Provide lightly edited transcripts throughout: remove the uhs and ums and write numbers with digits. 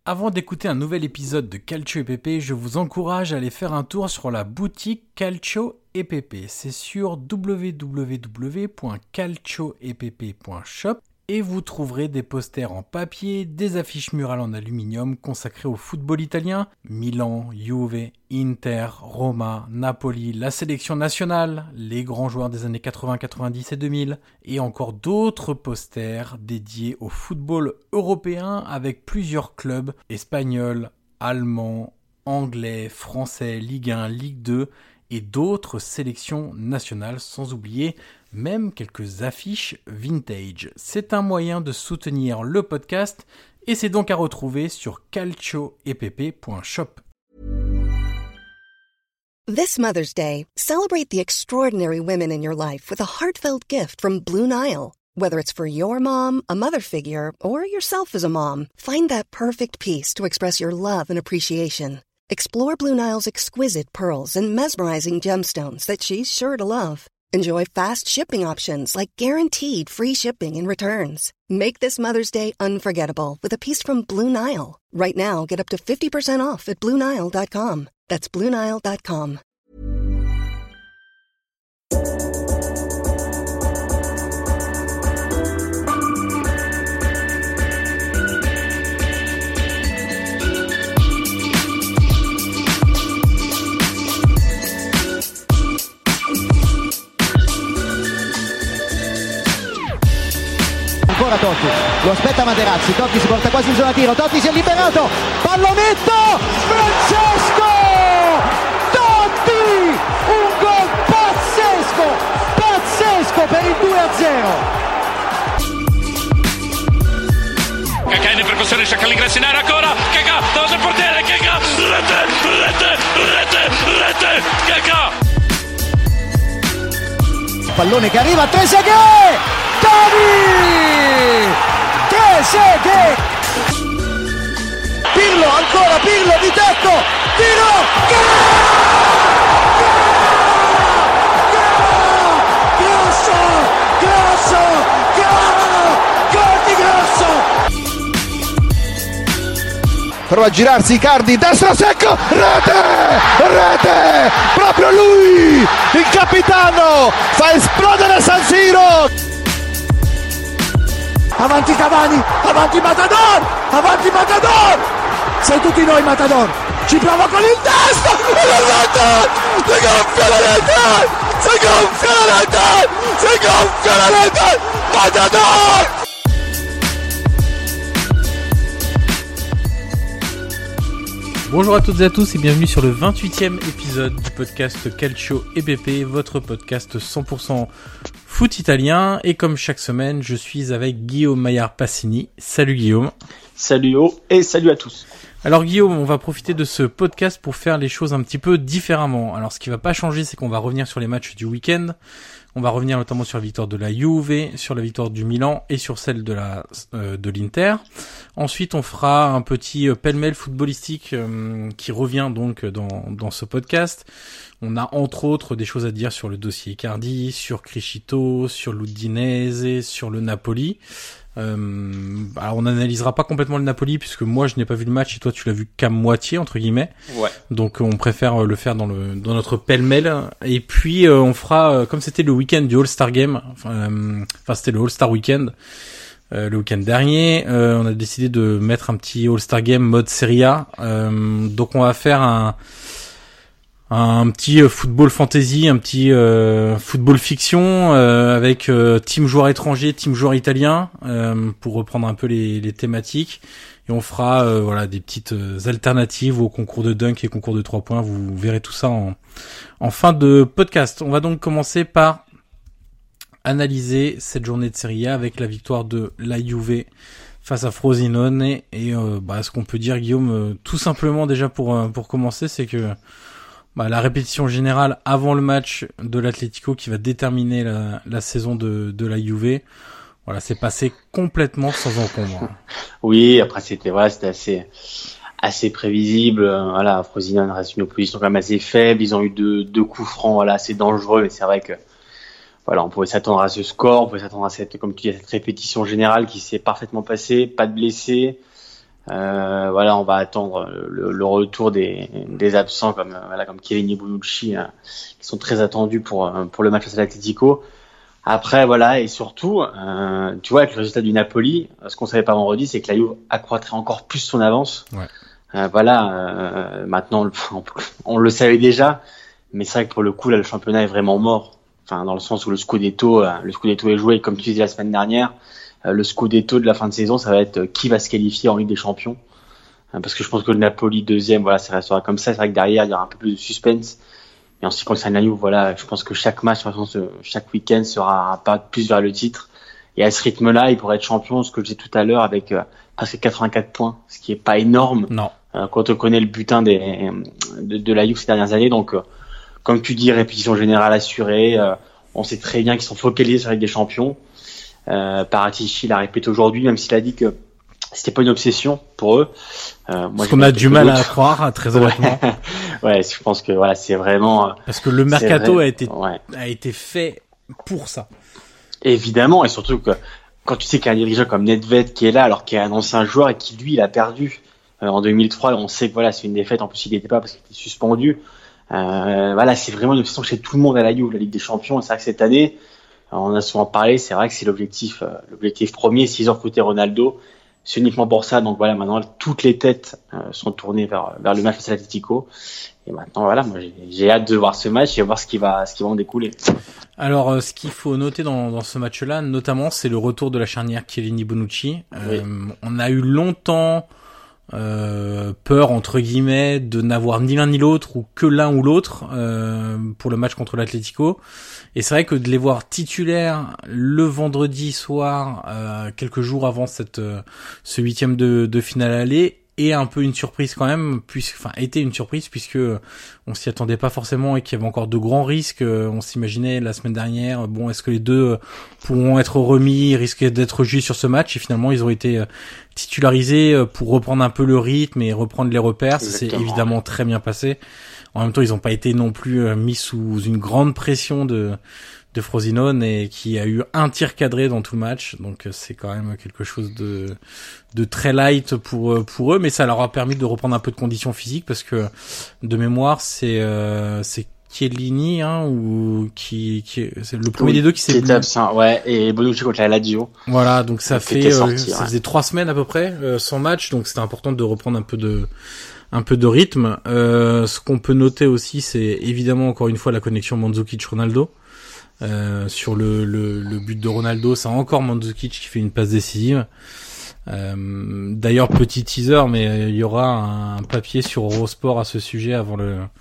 Avant d'écouter un nouvel épisode de Calcio et Pepe, je vous encourage à aller faire un tour sur la boutique Calcio et Pepe. C'est sur www.calcioepepe.shop et vous trouverez des posters en papier, des affiches murales en aluminium consacrées au football italien, Milan, Juve, Inter, Roma, Napoli, la sélection nationale, les grands joueurs des années 80, 90 et 2000, et encore d'autres posters dédiés au football européen avec plusieurs clubs espagnols, allemands, anglais, français, Ligue 1, Ligue 2 et d'autres sélections nationales, sans oublier même quelques affiches vintage. C'est un moyen de soutenir le podcast et c'est donc à retrouver sur calcioepepe.shop. This Mother's Day, celebrate the extraordinary women in your life with a heartfelt gift from Blue Nile. Whether it's for your mom, a mother figure, or yourself as a mom, find that perfect piece to express your love and appreciation. Explore Blue Nile's exquisite pearls and mesmerizing gemstones that she's sure to love. Enjoy fast shipping options like guaranteed free shipping and returns. Make this Mother's Day unforgettable with a piece from Blue Nile. Right now, get up to 50% off at BlueNile.com. That's BlueNile.com. Ancora Totti, lo aspetta Materazzi, Totti si porta quasi in zona tiro, Totti si è liberato, pallonetto, Francesco Totti, un gol pazzesco per il 2-0. Kaká in percussione, cerca l'ingresso in area ancora, Kaká, davanti al portiere, Kaká, rete, Kaká. Pallone che arriva, Trezeguet, Totti, Trezeguet, Pirlo, ancora Pirlo di tetto, tiro, Grosso, gol di Grosso. Prova a girarsi Icardi, destro secco, rete, proprio lui, il capitano, fa esplodere San Siro. Avanti Cavani, avanti Matador, sei tutti noi Matador, ci prova con il destro, si gonfia la rete, Matador! Bonjour à toutes et à tous et bienvenue sur le 28e épisode du podcast Calcio et Pepe, votre podcast 100% foot italien. Et comme chaque semaine, je suis avec Guillaume Maillard-Passini. Salut Guillaume. Salut Jo et salut à tous. Alors Guillaume, on va profiter de ce podcast pour faire les choses un petit peu différemment. Alors ce qui va pas changer, c'est qu'on va revenir sur les matchs du week-end. On va revenir notamment sur la victoire de la Juve, sur la victoire du Milan et sur celle de l'Inter. Ensuite, on fera un petit pêle-mêle footballistique qui revient donc dans ce podcast. On a entre autres des choses à dire sur le dossier Icardi, sur Criscito, sur l'Udinese, sur le Napoli. Alors on n'analysera pas complètement le Napoli puisque moi je n'ai pas vu le match et toi tu l'as vu qu'à moitié entre guillemets. Ouais. Donc on préfère le faire dans notre pêle-mêle et puis on fera comme c'était le week-end du All-Star Game, enfin c'était le All-Star Weekend. Le week-end dernier, on a décidé de mettre un petit All-Star Game mode Serie A. Donc on va faire un petit football fantasy, un petit football fiction avec team joueur étranger, team joueur italien pour reprendre un peu les thématiques et on fera voilà des petites alternatives au concours de dunk et concours de 3 points. Vous verrez tout ça en fin de podcast. On va donc commencer par analyser cette journée de Serie A avec la victoire de la Juve face à Frosinone et ce qu'on peut dire Guillaume tout simplement déjà pour commencer, c'est que la répétition générale avant le match de l'Atlético qui va déterminer la saison de la Juve, voilà, c'est passé complètement sans encombre. Oui, après c'était assez prévisible. Voilà, Frosinone reste une opposition quand même assez faible. Ils ont eu deux coups francs, voilà, assez dangereux. Mais c'est vrai que voilà, on pouvait s'attendre à ce score, on pouvait s'attendre à cette répétition générale qui s'est parfaitement passée, pas de blessés. Voilà, on va attendre le retour des absents comme Kevin Bonucci, qui sont très attendus pour le match face à l'Atlético. Après, voilà, et surtout, tu vois, avec le résultat du Napoli, ce qu'on savait pas vendredi, c'est que la Juve accroîtrait encore plus son avance. Ouais. Maintenant, on le savait déjà, mais c'est vrai que pour le coup, là, le championnat est vraiment mort. Enfin, dans le sens où le Scudetto est joué, comme tu disais la semaine dernière. Le Scudetto de la fin de saison, ça va être qui va se qualifier en Ligue des Champions. Parce que je pense que le Napoli deuxième, voilà, ça restera comme ça. C'est vrai que derrière, il y aura un peu plus de suspense. Et en ce qui concerne la Juve, voilà, je pense que chaque match, de toute façon, chaque week-end sera un pas plus vers le titre. Et à ce rythme-là, il pourrait être champion, ce que je disais tout à l'heure, avec presque 84 points, ce qui est pas énorme. Non. Quand on connaît le butin de la Juve ces dernières années. Donc, comme tu dis, répétition générale assurée. On sait très bien qu'ils sont focalisés sur la Ligue des Champions. Paratici l'a répété aujourd'hui, même s'il a dit que c'était pas une obsession pour eux. Parce qu'on a du mal à croire, très honnêtement. Ouais, je pense que voilà, c'est vraiment. Parce que le mercato a été fait pour ça. Évidemment, et surtout que quand tu sais qu'il y a un dirigeant comme Nedved qui est là, alors qu'il est un ancien joueur et qui lui, il a perdu en 2003. On sait que voilà, c'est une défaite. En plus, il n'était pas parce qu'il était suspendu. Voilà, c'est vraiment une obsession chez tout le monde à la Juve, la Ligue des Champions. Et c'est vrai que cette année, on a souvent parlé. C'est vrai que c'est l'objectif premier. S'ils ont recruté Ronaldo, c'est uniquement pour ça. Donc voilà, maintenant toutes les têtes sont tournées vers le match face à l'Atlético. Et maintenant voilà, moi j'ai hâte de voir ce match et voir ce qui va en découler. Alors ce qu'il faut noter dans ce match-là, notamment, c'est le retour de la charnière Chiellini-Bonucci. Oui. On a eu longtemps peur entre guillemets de n'avoir ni l'un ni l'autre ou que l'un ou l'autre pour le match contre l'Atlético. Et c'est vrai que de les voir titulaires le vendredi soir, quelques jours avant ce 8e de finale aller, est un peu une surprise quand même, était une surprise puisque on s'y attendait pas forcément et qu'il y avait encore de grands risques. On s'imaginait la semaine dernière, est-ce que les deux pourront être remis, risquer d'être jugés sur ce match, et finalement ils ont été titularisés pour reprendre un peu le rythme et reprendre les repères. Exactement. Ça s'est évidemment très bien passé. En même temps, ils ont pas été non plus mis sous une grande pression de Frosinone, et qui a eu un tir cadré dans tout le match. Donc c'est quand même quelque chose de très light pour eux, mais ça leur a permis de reprendre un peu de conditions physiques, parce que de mémoire c'est Chiellini ou qui c'est le premier des deux qui s'est absent, ouais, et Bonucci contre la Lazio. Voilà, donc ça faisait 3 semaines à peu près sans match, donc c'était important de reprendre un peu de rythme. Ce qu'on peut noter aussi, c'est évidemment encore une fois la connexion Mandzukic-Ronaldo. Sur le but de Ronaldo, c'est encore Mandzukic qui fait une passe décisive. D'ailleurs, petit teaser, mais il y aura un papier sur Eurosport à ce sujet avant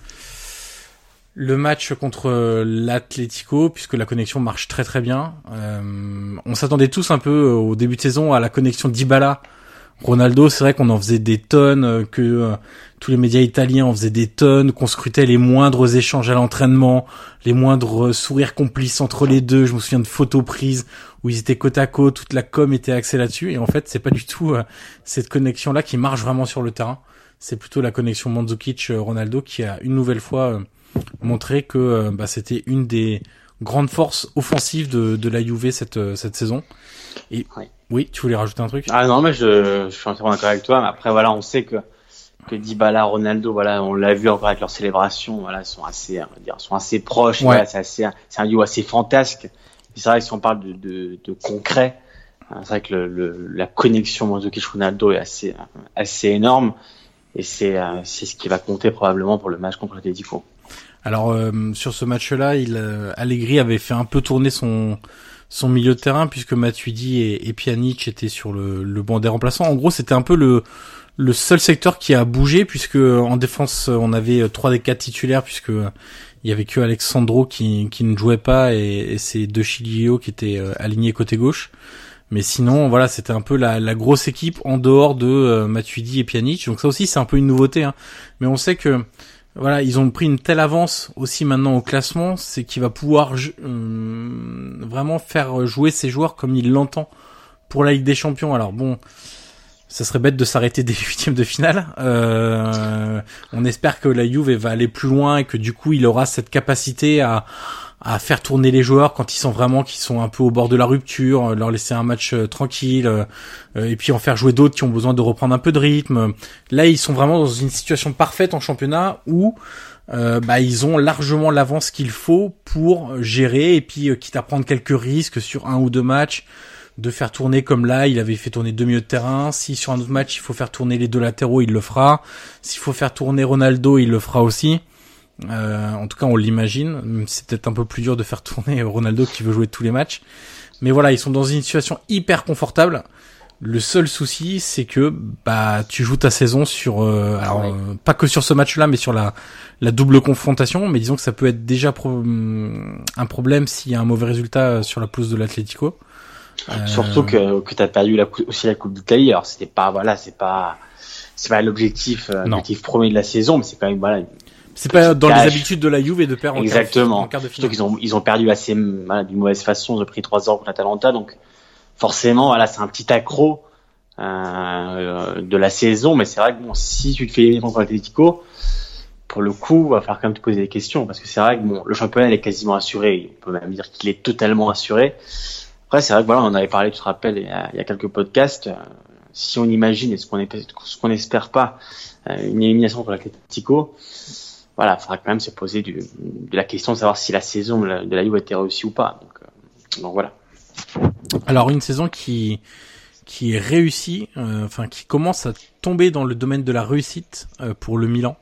le match contre l'Atlético, puisque la connexion marche très très bien. On s'attendait tous un peu au début de saison à la connexion Dybala Ronaldo. C'est vrai qu'on en faisait des tonnes, que tous les médias italiens en faisaient des tonnes, qu'on scrutait les moindres échanges à l'entraînement, les moindres sourires complices entre les deux. Je me souviens de photos prises où ils étaient côte à côte, toute la com était axée là-dessus. Et en fait, c'est pas du tout cette connexion-là qui marche vraiment sur le terrain. C'est plutôt la connexion Mandzukic-Ronaldo qui a une nouvelle fois montré que c'était une des grandes forces offensives de la Juve cette saison. Et oui, tu voulais rajouter un truc? Ah non, mais je suis entièrement d'accord avec toi. Mais après, voilà, on sait que Dybala, Ronaldo, voilà, on l'a vu encore avec leurs célébrations, voilà, sont assez proches. Ouais. Voilà, c'est un duo assez fantasque. C'est vrai que si on parle de concret, c'est vrai que la connexion Mandzukic-Ronaldo est assez énorme, et c'est ce qui va compter probablement pour le match contre l'Atlético. Alors sur ce match-là, Allegri avait fait un peu tourner son milieu de terrain, puisque Matuidi et Pjanic étaient sur le banc des remplaçants. En gros, c'était un peu le seul secteur qui a bougé, puisque en défense on avait 3 des 4 titulaires, puisque il y avait que Alexandro qui ne jouait pas, et c'est De Chilio qui était aligné côté gauche. Mais sinon, voilà, c'était un peu la grosse équipe en dehors de Matuidi et Pjanic. Donc ça aussi, c'est un peu une nouveauté, hein. Mais on sait que voilà, ils ont pris une telle avance aussi maintenant au classement, c'est qu'il va pouvoir vraiment faire jouer ses joueurs comme il l'entend pour la Ligue des Champions. Alors bon, ça serait bête de s'arrêter dès les 8e de finale. On espère que la Juve va aller plus loin, et que du coup il aura cette capacité à à faire tourner les joueurs quand ils sentent vraiment qu'ils sont un peu au bord de la rupture, leur laisser un match tranquille, et puis en faire jouer d'autres qui ont besoin de reprendre un peu de rythme. Là, ils sont vraiment dans une situation parfaite en championnat où ils ont largement l'avance qu'il faut pour gérer, et puis quitte à prendre quelques risques sur 1 ou 2 matchs, de faire tourner comme là, il avait fait tourner 2 milieux de terrain. Si sur un autre match, il faut faire tourner les 2 latéraux, il le fera. S'il faut faire tourner Ronaldo, il le fera aussi. En tout cas, on l'imagine. Même si c'est peut-être un peu plus dur de faire tourner Ronaldo qui veut jouer tous les matchs. Mais voilà, ils sont dans une situation hyper confortable. Le seul souci, c'est que tu joues ta saison sur pas que sur ce match-là, mais sur la double confrontation. Mais disons que ça peut être déjà un problème s'il y a un mauvais résultat sur la pelouse de l'Atlético. Surtout que t'as perdu aussi la Coupe d'Italie. Alors c'est pas l'objectif premier de la saison, mais c'est quand même c'est pas dans les habitudes de la Juve de perdre en quart de finale. Surtout qu'ils ont perdu assez d'une mauvaise façon. Ils ont pris 3-0 contre l'Atalanta, donc forcément c'est un petit accro de la saison. Mais c'est vrai que si tu te fais éliminer contre l'Atlético, pour le coup, va falloir quand même te poser des questions, parce que c'est vrai que le championnat il est quasiment assuré. On peut même dire qu'il est totalement assuré. Après, c'est vrai que on en avait parlé, tu te rappelles, il y a quelques podcasts. Si on imagine, et ce qu'on n'espère pas, une élimination contre l'Atlético, il faudra quand même se poser de la question de savoir si la saison de la Juve a été réussie ou pas. Donc voilà. Alors une saison qui est réussie, qui commence à tomber dans le domaine de la réussite pour le Milan,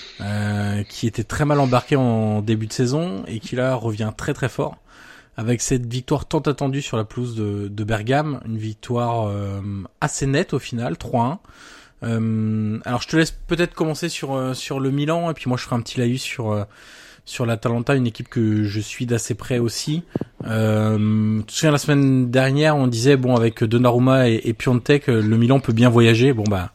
qui était très mal embarqué en début de saison et qui là revient très très fort. Avec cette victoire tant attendue sur la pelouse de Bergame, une victoire assez nette au final, 3-1. Alors je te laisse peut-être commencer sur le Milan, et puis moi je ferai un petit laïus sur l'Atalanta, une équipe que je suis d'assez près aussi. Tu te souviens, la semaine dernière, on disait avec Donnarumma et Piontek, le Milan peut bien voyager.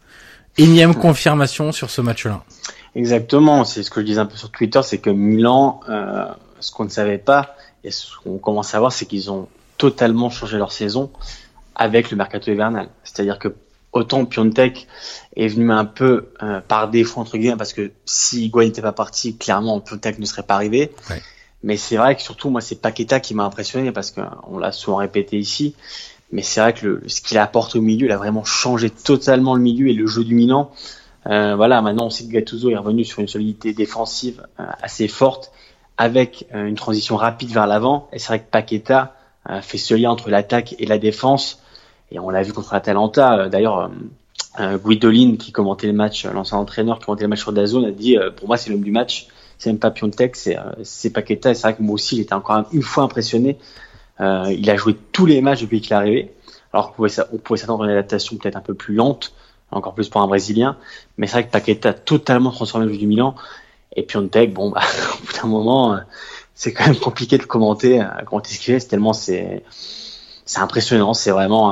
Énième confirmation sur ce match-là. Exactement, c'est ce que je disais un peu sur Twitter, c'est que Milan, ce qu'on ne savait pas, et ce qu'on commence à voir, c'est qu'ils ont totalement changé leur saison avec le mercato hivernal. C'est-à-dire que autant Piontek est venu un peu par défaut, entre guillemets, parce que si Higuaín n'était pas parti, clairement Piontek ne serait pas arrivé. Ouais. Mais c'est vrai que surtout, moi, c'est Paqueta qui m'a impressionné, parce qu'on l'a souvent répété ici. Mais c'est vrai que ce qu'il apporte au milieu, il a vraiment changé totalement le milieu et le jeu du Milan. Maintenant, on sait que Gattuso est revenu sur une solidité défensive assez forte, avec une transition rapide vers l'avant. Et c'est vrai que Paqueta fait ce lien entre l'attaque et la défense. Et on l'a vu contre l'Atalanta. D'ailleurs, Guidolin, qui commentait le match, l'ancien entraîneur qui commentait le match sur DAZN, a dit pour moi c'est l'homme du match. C'est même pas Piontek, c'est Paqueta. Et c'est vrai que moi aussi j'étais encore une fois impressionné. Il a joué tous les matchs depuis qu'il est arrivé. Alors qu'on pouvait s'attendre à une adaptation peut-être un peu plus lente, encore plus pour un Brésilien. Mais c'est vrai que Paqueta a totalement transformé le jeu du Milan. Et Piontek, au bout d'un moment, c'est quand même compliqué de commenter ce qu'il fait, tellement c'est impressionnant. C'est vraiment,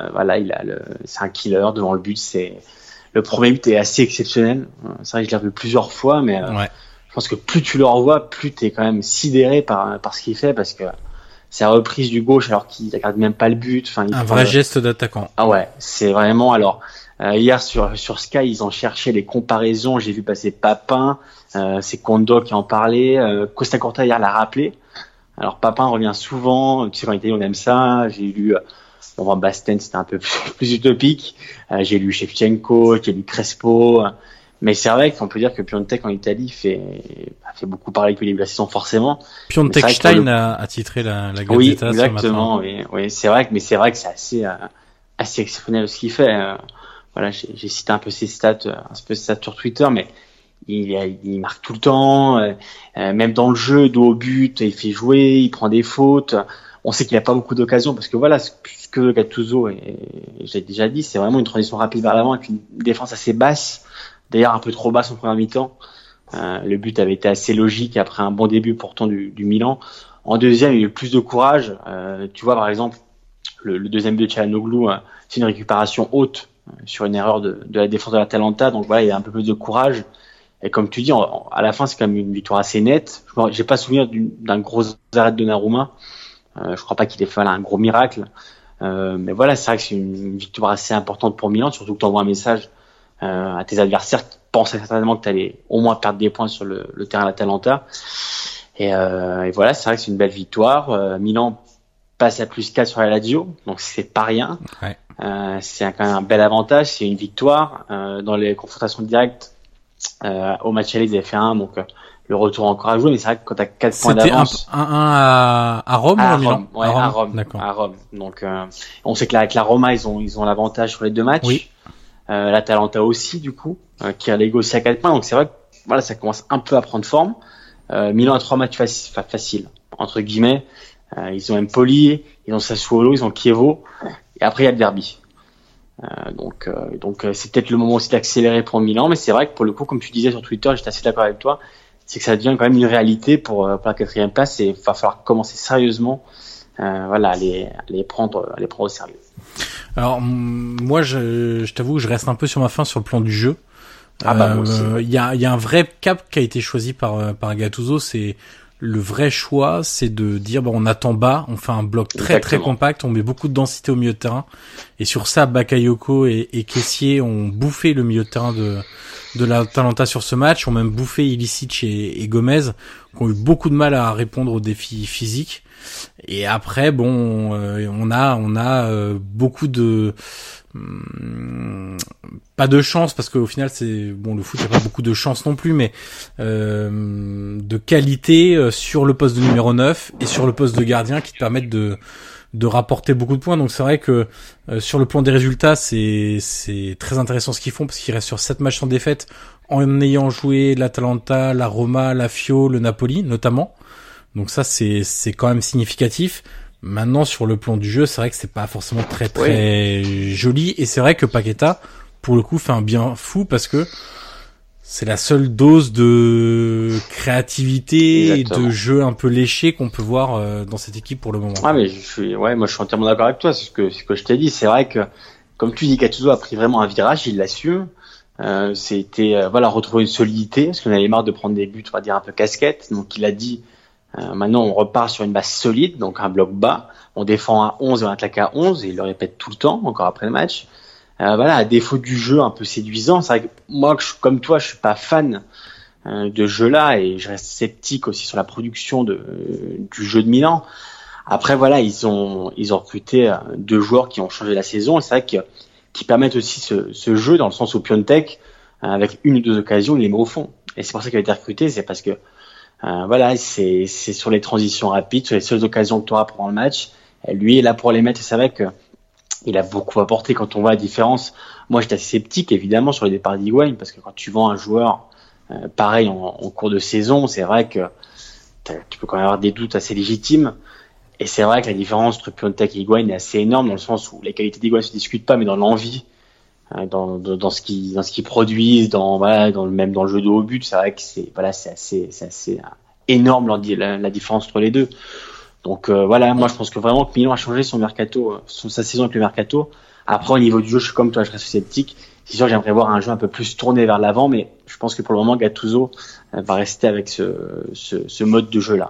c'est un killer devant le but. Le premier but est assez exceptionnel. C'est vrai que je l'ai revu plusieurs fois, mais je pense que plus tu le revois, plus t'es quand même sidéré par ce qu'il fait, parce que c'est la reprise du gauche alors qu'il regarde même pas le but. Un vrai geste d'attaquant. Ah ouais, c'est vraiment hier sur Sky, ils ont cherché les comparaisons. J'ai vu passer Papin, c'est Kondo qui en parlait. Costa Curta hier l'a rappelé. Alors Papin revient souvent. Tu sais, en Italie on aime ça. J'ai lu Van Basten, c'était un peu plus utopique. J'ai lu Shevchenko, j'ai lu Crespo. Mais c'est vrai qu'on peut dire que Piontek en Italie fait beaucoup parler depuis le début de la saison, forcément. Piontek Stein a titré la Gazzetta. Oui, exactement. Oui, c'est vrai que c'est assez exceptionnel ce qu'il fait. J'ai cité un peu ses stats sur Twitter, mais il marque tout le temps, même dans le jeu, dos au but, il fait jouer, il prend des fautes. On sait qu'il n'a pas beaucoup d'occasions, parce que ce que Gattuso, et j'ai déjà dit, c'est vraiment une transition rapide vers l'avant avec une défense assez basse, d'ailleurs un peu trop basse en première mi-temps. Le but avait été assez logique après un bon début pourtant du Milan. En deuxième, il y a eu plus de courage. Tu vois, par exemple, le deuxième but de Çalhanoğlu, c'est une récupération haute sur une erreur de la défense de l'Atalanta. Donc il y a un peu plus de courage. Et comme tu dis, à la fin, c'est quand même une victoire assez nette. J'ai pas souvenir d'un gros arrêt de Donnarumma. Je crois pas qu'il ait fait un gros miracle. Mais c'est vrai que c'est une victoire assez importante pour Milan, surtout que tu envoies un message à tes adversaires qui pensaient certainement que tu allais au moins perdre des points sur le terrain de l'Atalanta. Et voilà, c'est vrai que c'est une belle victoire. Milan passe à +4 sur la Lazio, donc c'est pas rien. Ouais. C'est quand même un bel avantage, c'est une victoire. Dans les confrontations directes, au match aller, ils avaient fait 1, donc le retour encore à jouer, mais c'est vrai que quand t'as 4 points d'avance. C'était 1-1 à Rome ou à Milan? Ouais, à Rome. D'accord. À Rome. Donc, on sait que là, avec la Roma, ils ont l'avantage sur les 2 matchs. Oui. L'Atalanta aussi, du coup, qui a négocié à 4 points. Donc, c'est vrai que, voilà, ça commence un peu à prendre forme. Milan a 3 matchs faciles, entre guillemets. Ils ont Empoli, ils ont Sassuolo, ils ont Chievo. Et après, il y a le derby. Donc, c'est peut-être le moment aussi d'accélérer pour Milan. Mais c'est vrai que pour le coup, comme tu disais sur Twitter, j'étais assez d'accord avec toi, c'est que ça devient quand même une réalité pour la 4e place, et il va falloir commencer sérieusement, voilà, à les prendre au sérieux. Alors moi je t'avoue que je reste un peu sur ma faim sur le plan du jeu. Moi aussi. Il y a un vrai cap qui a été choisi par Gattuso, c'est le vrai choix, c'est de dire on attend bas, on fait un bloc très très compact, on met beaucoup de densité au milieu de terrain, et sur ça Bakayoko et Kessié ont bouffé le milieu de terrain de l'Atalanta sur ce match, ont même bouffé Ilicic et Gomez, qui ont eu beaucoup de mal à répondre aux défis physiques. Et après on a beaucoup de pas de chance, parce qu'au final c'est le foot, il n'y a pas beaucoup de chance non plus, mais de qualité sur le poste de numéro 9 et sur le poste de gardien qui te permettent de rapporter beaucoup de points. Donc c'est vrai que sur le plan des résultats, c'est très intéressant ce qu'ils font, parce qu'ils restent sur 7 matchs sans défaite en ayant joué l'Atalanta, la Roma, la Fio, le Napoli notamment. Donc ça c'est quand même significatif. Maintenant, sur le plan du jeu, c'est vrai que c'est pas forcément très joli, et c'est vrai que Paqueta, pour le coup, fait un bien fou, parce que c'est la seule dose de créativité. Exactement. Et de jeu un peu léché qu'on peut voir dans cette équipe pour le moment. Ah, mais moi je suis entièrement d'accord avec toi, c'est ce que je t'ai dit. C'est vrai que, comme tu dis, Gattuso a pris vraiment un virage, il l'assume. C'était retrouver une solidité, parce qu'on avait marre de prendre des buts, on va dire un peu casquette. Donc il a dit, maintenant on repart sur une base solide, donc un bloc bas, on défend à 11 et on attaque à 11, et il le répète tout le temps, encore après le match. À défaut du jeu un peu séduisant, c'est vrai que moi, comme toi, je suis pas fan de ce jeu-là, et je reste sceptique aussi sur la production du jeu de Milan. Après ils ont recruté 2 joueurs qui ont changé la saison, et c'est vrai qui permettent aussi ce jeu, dans le sens où Piontek, avec 1 ou 2 occasions, il les met au fond. Et c'est pour ça qu'il a été recruté, c'est parce que c'est sur les transitions rapides, sur les seules occasions que tu auras pendant le match. Et lui est là pour les mettre, et c'est vrai que il a beaucoup apporté quand on voit la différence. Moi, j'étais assez sceptique, évidemment, sur le départ d'Higuaín, parce que quand tu vends un joueur pareil en cours de saison, c'est vrai que tu peux quand même avoir des doutes assez légitimes. Et c'est vrai que la différence entre Piontek et Higuaín est assez énorme, dans le sens où les qualités d'Higuaín ne se discutent pas, mais dans l'envie, dans ce qu'ils produisent, même dans le jeu de haut but, c'est vrai que c'est assez énorme la différence entre les deux. Donc moi je pense que vraiment que Milan a changé son mercato, sa saison avec le mercato. Après, au niveau du jeu, je suis comme toi, je reste sceptique. C'est sûr, j'aimerais voir un jeu un peu plus tourné vers l'avant, mais je pense que pour le moment, Gattuso va rester avec ce mode de jeu là.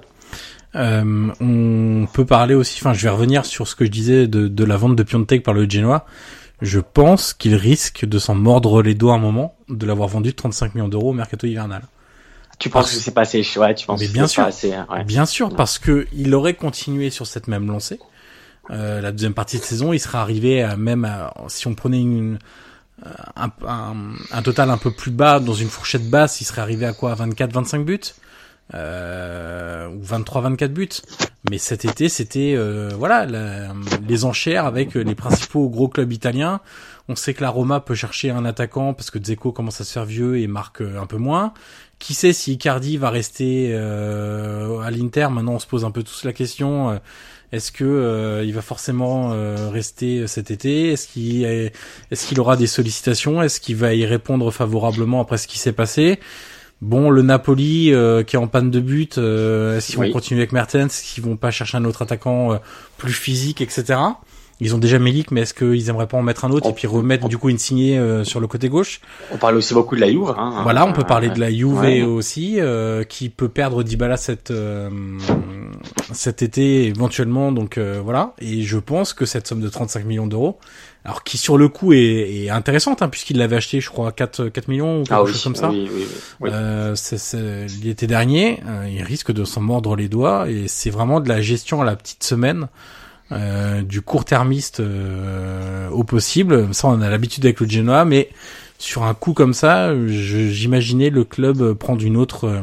On peut parler aussi, je vais revenir sur ce que je disais de la vente de Piontek par le Genoa. Je pense qu'il risque de s'en mordre les doigts un moment, de l'avoir vendu 35 millions d'euros au mercato hivernal. Tu penses que c'est pas assez, ouais, tu penses mais que bien c'est sûr, pas assez, ouais. Bien sûr, parce que il aurait continué sur cette même lancée. La deuxième partie de saison, il serait arrivé si on prenait un total un peu plus bas, dans une fourchette basse, il serait arrivé à quoi? 24-25 buts? Ou 23-24 buts. Mais cet été, c'était les enchères avec les principaux gros clubs italiens. On sait que la Roma peut chercher un attaquant parce que Dzeko commence à se faire vieux et marque un peu moins. Qui sait si Icardi va rester à l'Inter? Maintenant, on se pose un peu tous la question. Est-ce que il va forcément rester cet été? Est-ce qu'il aura des sollicitations? Est-ce qu'il va y répondre favorablement après ce qui s'est passé? Bon, le Napoli qui est en panne de but, est-ce qu'ils vont continuer avec Mertens? Est-ce qu'ils vont pas chercher un autre attaquant plus physique, etc. Ils ont déjà Milik, mais est-ce qu'ils aimeraient pas en mettre un autre et puis remettre du coup Insigne sur le côté gauche? On parle aussi beaucoup de la Juve. Voilà, on peut parler de la Juve aussi, qui peut perdre Dybala cet été éventuellement. Donc voilà, et je pense que cette somme de 35 millions d'euros, alors qui sur le coup est intéressante, puisqu'il l'avait acheté, je crois, 4 millions ou quelque chose comme ça. Oui. C'est l'été dernier, il risque de s'en mordre les doigts, et c'est vraiment de la gestion à la petite semaine, du court-termiste au possible. Ça, on a l'habitude avec le Genoa, mais sur un coup comme ça, j'imaginais le club prendre une autre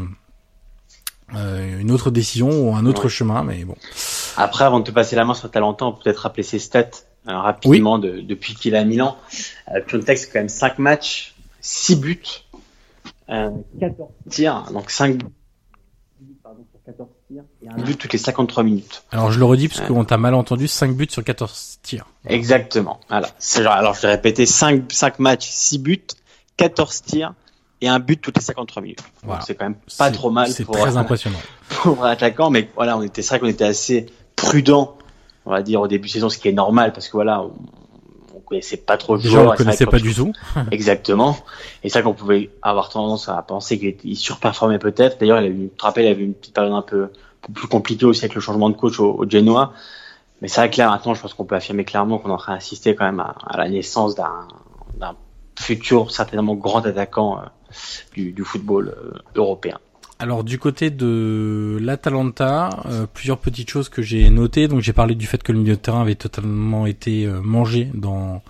décision ou un autre chemin, mais bon. Après, avant de te passer la main sur Atalanta, on peut peut-être rappeler ses stats rapidement depuis qu'il est à Milan. Piontek, c'est quand même 5 matchs, 6 buts, 14 tirs, donc 5 buts sur 14 tirs et un but toutes les 53 minutes. Alors je le redis parce qu'on t'a mal entendu, 5 buts sur 14 tirs. Exactement. Voilà. Alors je vais répéter, 5 matchs, 6 buts, 14 tirs et un but toutes les 53 minutes. Voilà. Donc c'est quand même pas trop mal. C'est très impressionnant. Pour un attaquant, mais voilà, c'est vrai qu'on était assez prudent, on va dire, au début de saison, ce qui est normal parce que voilà, on connaissait pas trop le joueur. Déjà, on connaissait pas du tout. Exactement. Et c'est vrai qu'on pouvait avoir tendance à penser qu'il surperformait peut-être. D'ailleurs, tu te rappelles, il avait une petite période un peu plus compliquée aussi avec le changement de coach au Genoa. Mais c'est vrai que là, maintenant, je pense qu'on peut affirmer clairement qu'on est en train d'assister quand même à la naissance d'un futur, certainement grand attaquant du football européen. Alors du côté de l'Atalanta, plusieurs petites choses que j'ai notées. Donc j'ai parlé du fait que le milieu de terrain avait totalement été mangé dans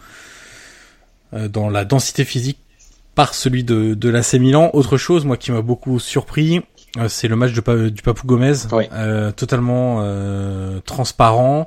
la densité physique par celui de l'AC Milan. Autre chose, moi, qui m'a beaucoup surpris, c'est le match du Papou Gomez, totalement transparent.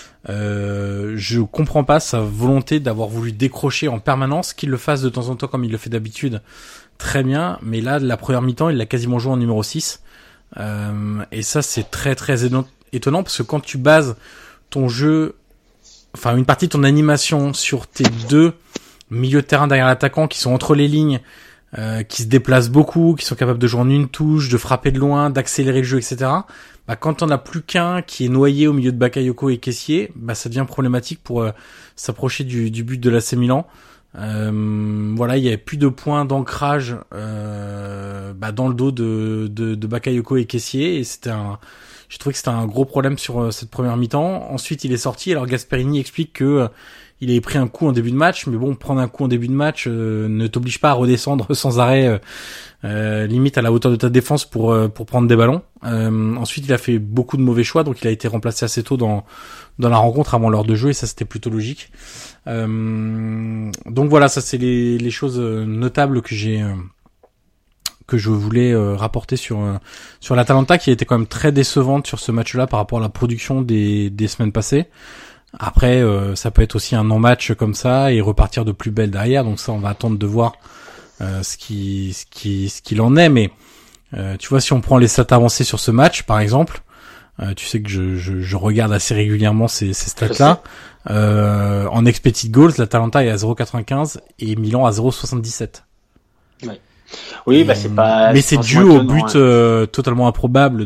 Je comprends pas sa volonté d'avoir voulu décrocher en permanence, qu'il le fasse de temps en temps comme il le fait d'habitude, très bien, mais là, la première mi-temps, il l'a quasiment joué en numéro 6. Et ça, c'est très très étonnant, parce que quand tu bases ton jeu, enfin une partie de ton animation sur tes deux milieux de terrain derrière l'attaquant qui sont entre les lignes, qui se déplacent beaucoup, qui sont capables de jouer en une touche, de frapper de loin, d'accélérer le jeu, etc. Bah, quand t'en as plus qu'un qui est noyé au milieu de Bakayoko et Kessié, bah, ça devient problématique pour s'approcher du but de l'AC Milan. Voilà, il y avait plus de points d'ancrage dans le dos de Bakayoko et Kessié, et j'ai trouvé que c'était un gros problème sur cette première mi-temps. Ensuite, il est sorti. Alors Gasperini explique que il avait pris un coup en début de match, mais bon, prendre un coup en début de match ne t'oblige pas à redescendre sans arrêt, limite à la hauteur de ta défense pour prendre des ballons. Ensuite, il a fait beaucoup de mauvais choix, donc il a été remplacé assez tôt dans la rencontre avant l'heure de jeu, et ça c'était plutôt logique. Donc voilà, ça c'est les choses notables que je voulais rapporter sur l'Atalanta, qui a été quand même très décevante sur ce match-là par rapport à la production des semaines passées. Après, ça peut être aussi un non-match comme ça et repartir de plus belle derrière. Donc ça, on va attendre de voir ce qu'il en est. Mais tu vois, si on prend les stats avancées sur ce match, par exemple, tu sais que je regarde assez régulièrement ces stats-là. En expected goals, l'Atalanta est à 0,95 et Milan à 0,77. Ouais. Oui, c'est pas. Mais c'est dû au but totalement improbable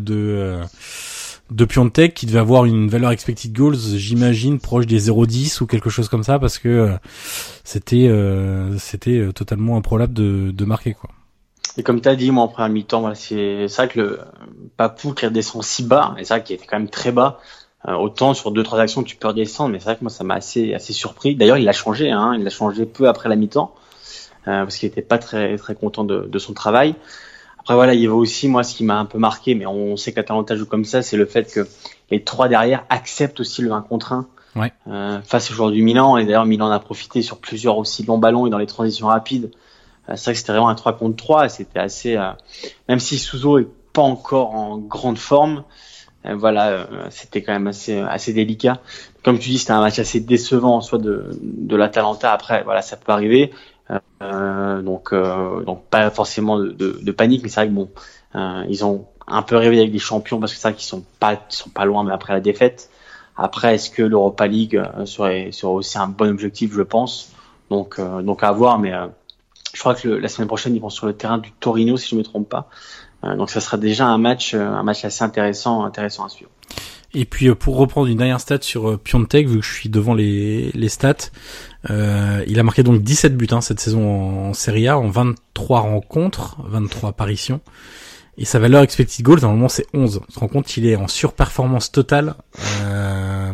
de Piontek, qui devait avoir une valeur expected goals, j'imagine, proche des 0,10 ou quelque chose comme ça, parce que c'était totalement improbable de marquer, quoi. Et comme t'as dit, moi en première mi-temps, voilà, c'est vrai que le Papou qui redescend si bas, et c'est vrai qu'il était quand même très bas. Autant sur 2-3 actions tu peux redescendre, mais c'est vrai que moi ça m'a assez surpris. D'ailleurs, il l'a changé, il l'a changé peu après la mi-temps, parce qu'il était pas très très content de son travail. Après voilà, il y avait aussi, moi, ce qui m'a un peu marqué, mais on sait que l'Atalanta joue comme ça, c'est le fait que les trois derrière acceptent aussi le 1 contre 1 face aux joueurs du Milan. Et d'ailleurs, Milan en a profité sur plusieurs aussi longs ballons et dans les transitions rapides. C'est vrai que c'était vraiment un 3 contre 3, et c'était assez... même si Suso est pas encore en grande forme, c'était quand même assez délicat. Comme tu dis, c'était un match assez décevant en soi de l'Atalanta. Après, voilà, ça peut arriver. Donc pas forcément de panique, mais c'est vrai que bon, ils ont un peu rêvé avec des champions, parce que c'est vrai qu'ils sont pas loin, mais après la défaite. Après, est-ce que l'Europa League serait aussi un bon objectif, je pense. Donc à voir, mais je crois que la semaine prochaine ils vont sur le terrain du Torino, si je me trompe pas. Donc ça sera déjà un match assez intéressant à suivre. Et puis pour reprendre une dernière stat sur Piontek, vu que je suis devant les stats, il a marqué donc 17 buts cette saison en Serie A, en 23 rencontres, 23 apparitions, et sa valeur expected goals normalement c'est 11. On se rend compte qu'il est en surperformance totale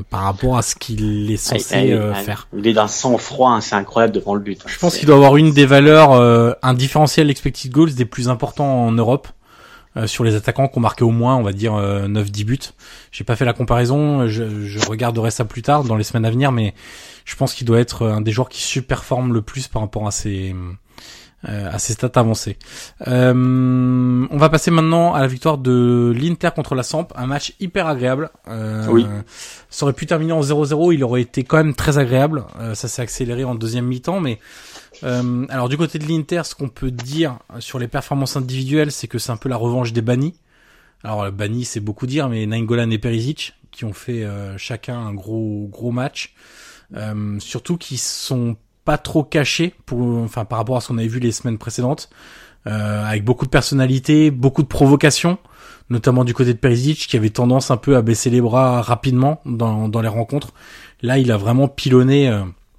par rapport à ce qu'il est censé faire. Il est d'un sang-froid, hein, c'est incroyable devant le but. Je pense qu'il doit avoir une des valeurs, un différentiel expected goals des plus importants en Europe. Sur les attaquants qui ont marqué au moins, on va dire, 9-10 buts. J'ai pas fait la comparaison, je regarderai ça plus tard, dans les semaines à venir, mais je pense qu'il doit être un des joueurs qui surperforme le plus par rapport à ses stats avancées. On va passer maintenant à la victoire de l'Inter contre la Samp, un match hyper agréable. Oui. Ça aurait pu terminer en 0-0, il aurait été quand même très agréable. Ça s'est accéléré en deuxième mi-temps, mais alors du côté de l'Inter, ce qu'on peut dire sur les performances individuelles, c'est que c'est un peu la revanche des bannis. Alors bannis, c'est beaucoup dire, mais Nainggolan et Perisic qui ont fait chacun un gros match, surtout qui sont pas trop cachés par rapport à ce qu'on avait vu les semaines précédentes, avec beaucoup de personnalité, beaucoup de provocation, notamment du côté de Perisic qui avait tendance un peu à baisser les bras rapidement dans les rencontres. Là, il a vraiment pilonné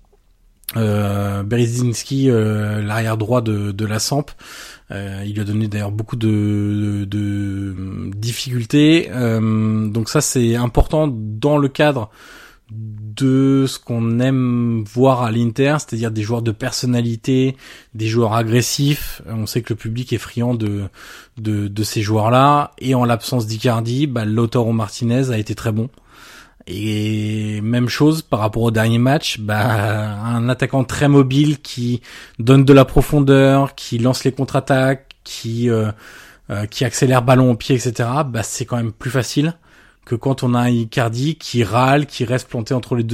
Bereszynski, l'arrière droit de la Samp. Il lui a donné d'ailleurs beaucoup de difficultés. Donc ça, c'est important dans le cadre de ce qu'on aime voir à l'Inter, c'est-à-dire des joueurs de personnalité, des joueurs agressifs. On sait que le public est friand de ces joueurs-là. Et en l'absence d'Icardi, Lautaro Martinez a été très bon. Et même chose par rapport au dernier match, un attaquant très mobile qui donne de la profondeur, qui lance les contre-attaques, qui accélère ballon au pied, etc. C'est quand même plus facile que quand on a un Icardi qui râle, qui reste planté entre les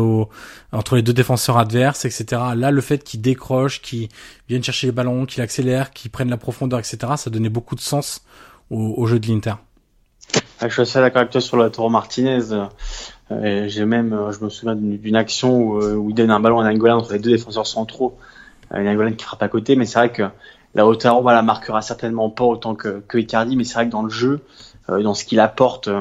deux défenseurs adverses, etc. Là, le fait qu'il décroche, qu'il vienne chercher les ballons, qu'il accélère, qu'il prenne la profondeur, etc. Ça donnait beaucoup de sens au jeu de l'Inter. Je suis assez d'accord avec toi sur Lautaro Martinez. Je me souviens d'une action où il donne un ballon à Nainggolan entre les deux défenseurs centraux. Nainggolan qui frappe à côté, mais c'est vrai que Lautaro marquera certainement pas autant que Icardi, mais c'est vrai que dans le jeu, dans ce qu'il apporte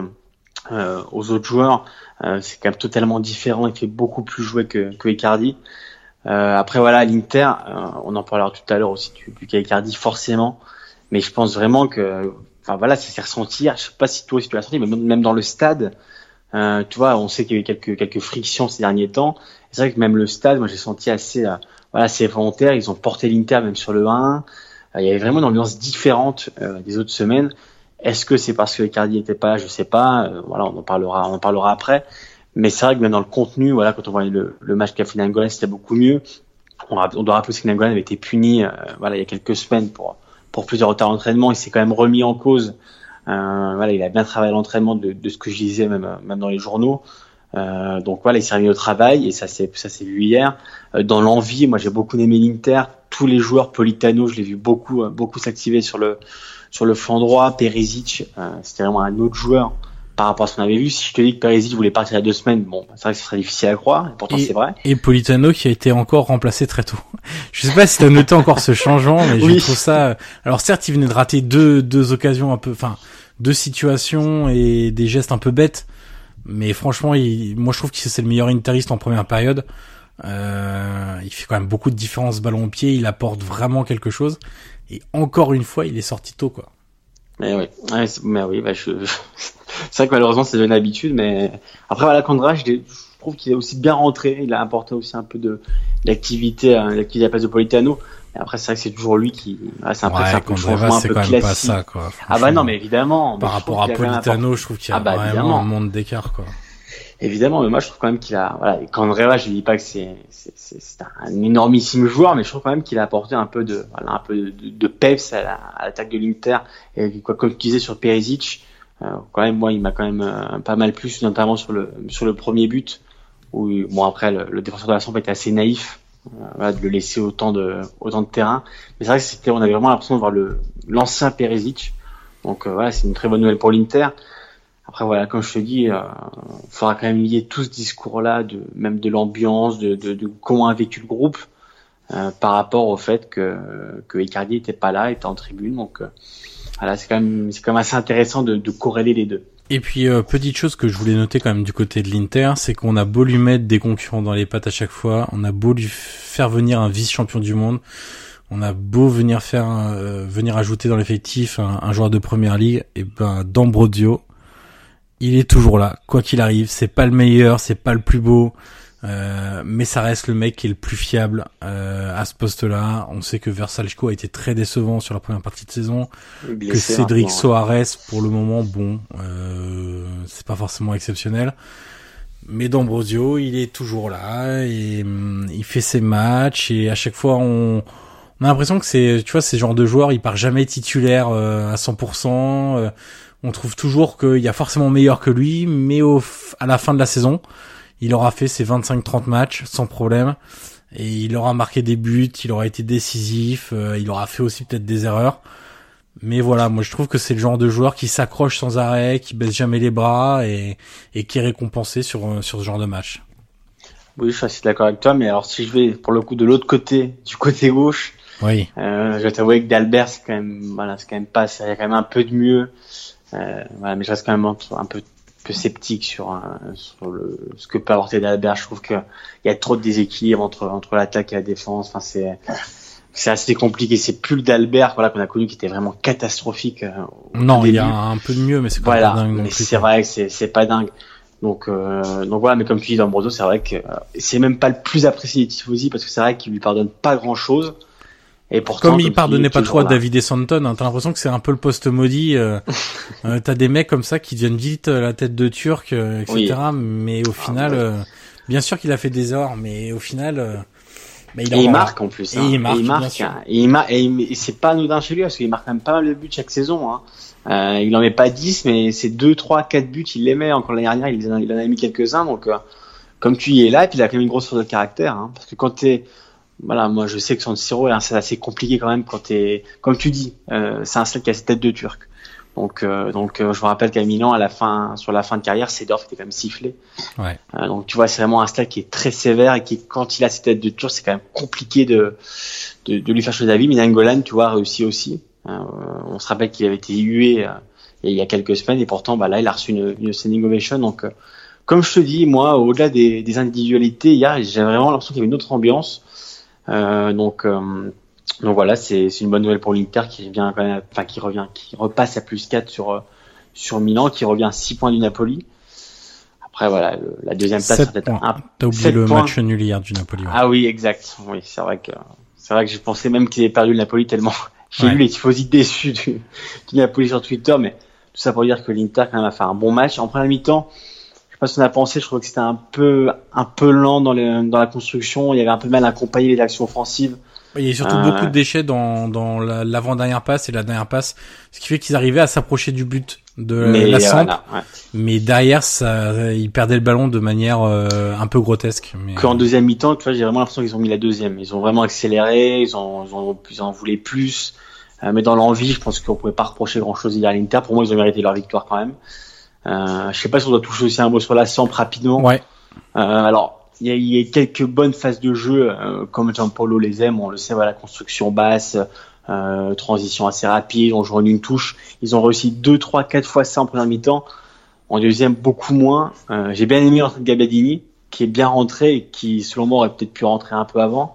aux autres joueurs, c'est quand même totalement différent. Il fait beaucoup plus jouer que Icardi. Après l'Inter, on en parlera tout à l'heure aussi du cas Icardi forcément, mais je pense vraiment que ça s'est ressenti. Je sais pas si toi aussi tu l'as senti, mais même dans le stade, tu vois, on sait qu'il y a eu quelques frictions ces derniers temps. C'est vrai que même le stade, moi j'ai senti assez volontaire. Ils ont porté l'Inter même sur le 1. Il y avait vraiment une ambiance différente des autres semaines. Est-ce que c'est parce que Icardi était pas là? Je sais pas. On en parlera après. Mais c'est vrai que même dans le contenu, quand on voyait le match qu'a fait Nainggolan, c'était beaucoup mieux. On doit rappeler que Nainggolan avait été puni, il y a quelques semaines pour plusieurs retards d'entraînement. Il s'est quand même remis en cause. Il a bien travaillé l'entraînement de ce que je disais même dans les journaux. Il s'est remis au travail et ça s'est vu hier. Dans l'envie, moi j'ai beaucoup aimé l'Inter. Tous les joueurs, Politano, je l'ai vu beaucoup s'activer sur le flanc droit. Perisic, c'était vraiment un autre joueur par rapport à ce qu'on avait vu. Si je te dis que Perisic voulait partir il y a 2 semaines, c'est vrai que ce serait difficile à croire. Et pourtant, c'est vrai. Et Politano qui a été encore remplacé très tôt. Je sais pas si t'as noté encore ce changement, mais oui. Je trouve ça. Alors certes, il venait de rater deux occasions deux situations et des gestes un peu bêtes, mais franchement, moi je trouve que c'est le meilleur interiste en première période. Il fait quand même beaucoup de différence ballon au pied, il apporte vraiment quelque chose. Et encore une fois, il est sorti tôt, quoi. Mais oui, c'est vrai que malheureusement c'est une habitude, mais après Condra, je trouve qu'il est aussi bien rentré, il a apporté aussi un peu d'activité à la place de Politano. Et après c'est vrai que c'est toujours lui qui, c'est un peu le changement un peu classique. C'est quand même pas ça, quoi. Non, mais évidemment. Par rapport à Politano, je trouve qu'il y a vraiment un monde d'écart, quoi. Évidemment, mais moi je trouve quand même qu'il a, Candreva, je dis pas que c'est un énormissime joueur, mais je trouve quand même qu'il a apporté un peu de peps à l'attaque de l'Inter. Et comme tu disais sur Perisic, quand même, moi il m'a quand même pas mal plu, notamment sur le premier but où après le défenseur de la Samp était assez naïf, de le laisser autant de terrain. Mais c'est vrai que on avait vraiment l'impression de voir l'ancien Perisic. Donc c'est une très bonne nouvelle pour l'Inter. Après comme je te dis, il faudra quand même lier tout ce discours-là, même de l'ambiance, de comment a vécu le groupe, par rapport au fait que Icardi était pas là, était en tribune. Donc c'est quand même assez intéressant de corréler les deux. Et puis petite chose que je voulais noter quand même du côté de l'Inter, c'est qu'on a beau lui mettre des concurrents dans les pattes à chaque fois, on a beau lui faire venir un vice-champion du monde, on a beau venir ajouter dans l'effectif un joueur de première ligue, et D'Ambrosio, il est toujours là, quoi qu'il arrive. C'est pas le meilleur, c'est pas le plus beau, mais ça reste le mec qui est le plus fiable à ce poste-là. On sait que Versalchko a été très décevant sur la première partie de saison, que Cédric Soares, pour le moment, c'est pas forcément exceptionnel. Mais D'Ambrosio, il est toujours là et il fait ses matchs et à chaque fois on a l'impression que c'est ce genre de joueur, il part jamais titulaire à 100%. On trouve toujours qu'il y a forcément meilleur que lui, mais à la fin de la saison, il aura fait ses 25-30 matchs sans problème et il aura marqué des buts, il aura été décisif, il aura fait aussi peut-être des erreurs. Mais voilà, moi je trouve que c'est le genre de joueur qui s'accroche sans arrêt, qui baisse jamais les bras et qui est récompensé sur ce genre de match. Oui, je suis assez d'accord avec toi, mais alors si je vais pour le coup de l'autre côté, du côté gauche, oui. Je vais t'avouer que d'Albert c'est quand même pas, il y a quand même un peu de mieux. Mais je reste quand même un peu sceptique sur ce que peut apporter d'Albert. Je trouve que il y a trop de déséquilibre entre l'attaque et la défense. Enfin, c'est assez compliqué. C'est plus le d'Albert, qu'on a connu, qui était vraiment catastrophique. Non, il y a un peu de mieux, mais c'est quand même pas dingue. Mais c'est vrai que c'est pas dingue. Donc voilà, mais comme tu dis, D'Ambrosio, c'est vrai que c'est même pas le plus apprécié des tifosi parce que c'est vrai qu'il lui pardonne pas grand chose. Et pourtant, comme il pardonnait pas trop à David et Santon, t'as l'impression que c'est un peu le poste maudit. T'as des mecs comme ça qui deviennent vite la tête de Turc, etc. Oui. Mais au final, bien sûr qu'il a fait des erreurs, mais au final, il marque en plus. Et il marque. Et c'est pas anodin chez lui parce qu'il marque quand même pas mal de buts chaque saison. Il en met pas 10, mais c'est 2, 3, 4 buts, il les met. Encore l'année dernière, il en a mis quelques-uns. Donc, comme tu y es là, et puis il a quand même une grosse force de caractère, parce que quand moi je sais que San Siro c'est assez compliqué quand même comme tu dis, c'est un stade qui a cette tête de Turc. Donc je me rappelle qu'à Milan, sur la fin de carrière, Seedorf était quand même sifflé. Ouais. Donc tu vois, c'est vraiment un stade qui est très sévère et qui, quand il a cette tête de Turc, c'est quand même compliqué de lui faire chose à vie. Mais Nainggolan, tu vois, a réussi aussi. On se rappelle qu'il avait été hué il y a quelques semaines et pourtant, là, il a reçu une standing ovation. Donc, comme je te dis, moi, au-delà des individualités, hier, j'ai vraiment l'impression qu'il y avait une autre ambiance. Donc voilà, c'est une bonne nouvelle pour l'Inter qui revient quand même, qui repasse à plus 4 sur Milan, qui revient à 6 points du Napoli. Après voilà, la deuxième place sera peut-être T'as oublié le match nul hier du Napoli. Ouais. Ah oui, exact. Oui, c'est vrai que je pensais même qu'il avait perdu le Napoli tellement j'ai lu les tifosi déçus du Napoli sur Twitter, mais tout ça pour dire que l'Inter quand même a fait un bon match. En première mi-temps, je sais pas ce qu'on a pensé, je trouve que c'était un peu lent dans la construction, il y avait un peu de mal à accompagner les actions offensives. Il y a surtout beaucoup de déchets dans l'avant-dernière passe et la dernière passe, ce qui fait qu'ils arrivaient à s'approcher du but de la Samp, mais derrière ils perdaient le ballon de manière un peu grotesque. Qu'en deuxième mi-temps, tu vois, j'ai vraiment l'impression qu'ils ont mis la deuxième. Ils ont vraiment accéléré, ils en voulaient plus, mais dans l'envie, je pense qu'on pouvait pas reprocher grand-chose hier à l'Inter. Pour moi, ils ont mérité leur victoire quand même. Je sais pas si on doit toucher aussi un mot sur la Samp rapidement. Ouais. Alors, il y a quelques bonnes phases de jeu, comme Gianpaolo les aime, on le sait, voilà, construction basse, transition assez rapide, on joue en une touche. Ils ont réussi 2, 3, 4 fois ça en première mi-temps. En deuxième, beaucoup moins. J'ai bien aimé l'entrée de Gabbiadini, qui est bien rentré et qui, selon moi, aurait peut-être pu rentrer un peu avant.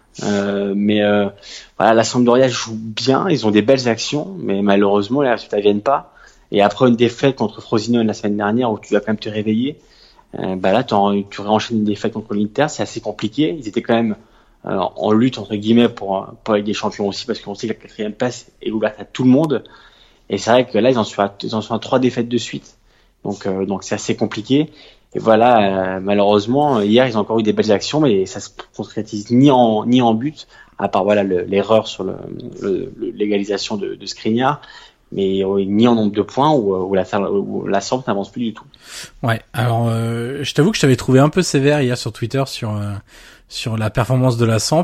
Mais voilà, la Sampdoria joue bien, ils ont des belles actions, mais malheureusement, les résultats viennent pas. Et après une défaite contre Frosinone la semaine dernière, où tu vas quand même te réveiller, là, tu réenchaînes une défaite contre l'Inter, c'est assez compliqué. Ils étaient quand même en lutte entre guillemets pour avec des champions aussi, parce qu'on sait que la quatrième place est ouverte à tout le monde. Et c'est vrai que là, ils en sont à 3 défaites de suite. Donc c'est assez compliqué. Et voilà, malheureusement, hier, ils ont encore eu des belles actions, mais ça se concrétise ni en but, à part voilà l'erreur sur l'égalisation de Skriniar. Mais ni en nombre de points où la Samp n'avance plus du tout. Ouais, alors je t'avoue que je t'avais trouvé un peu sévère hier sur Twitter sur la performance de la Samp.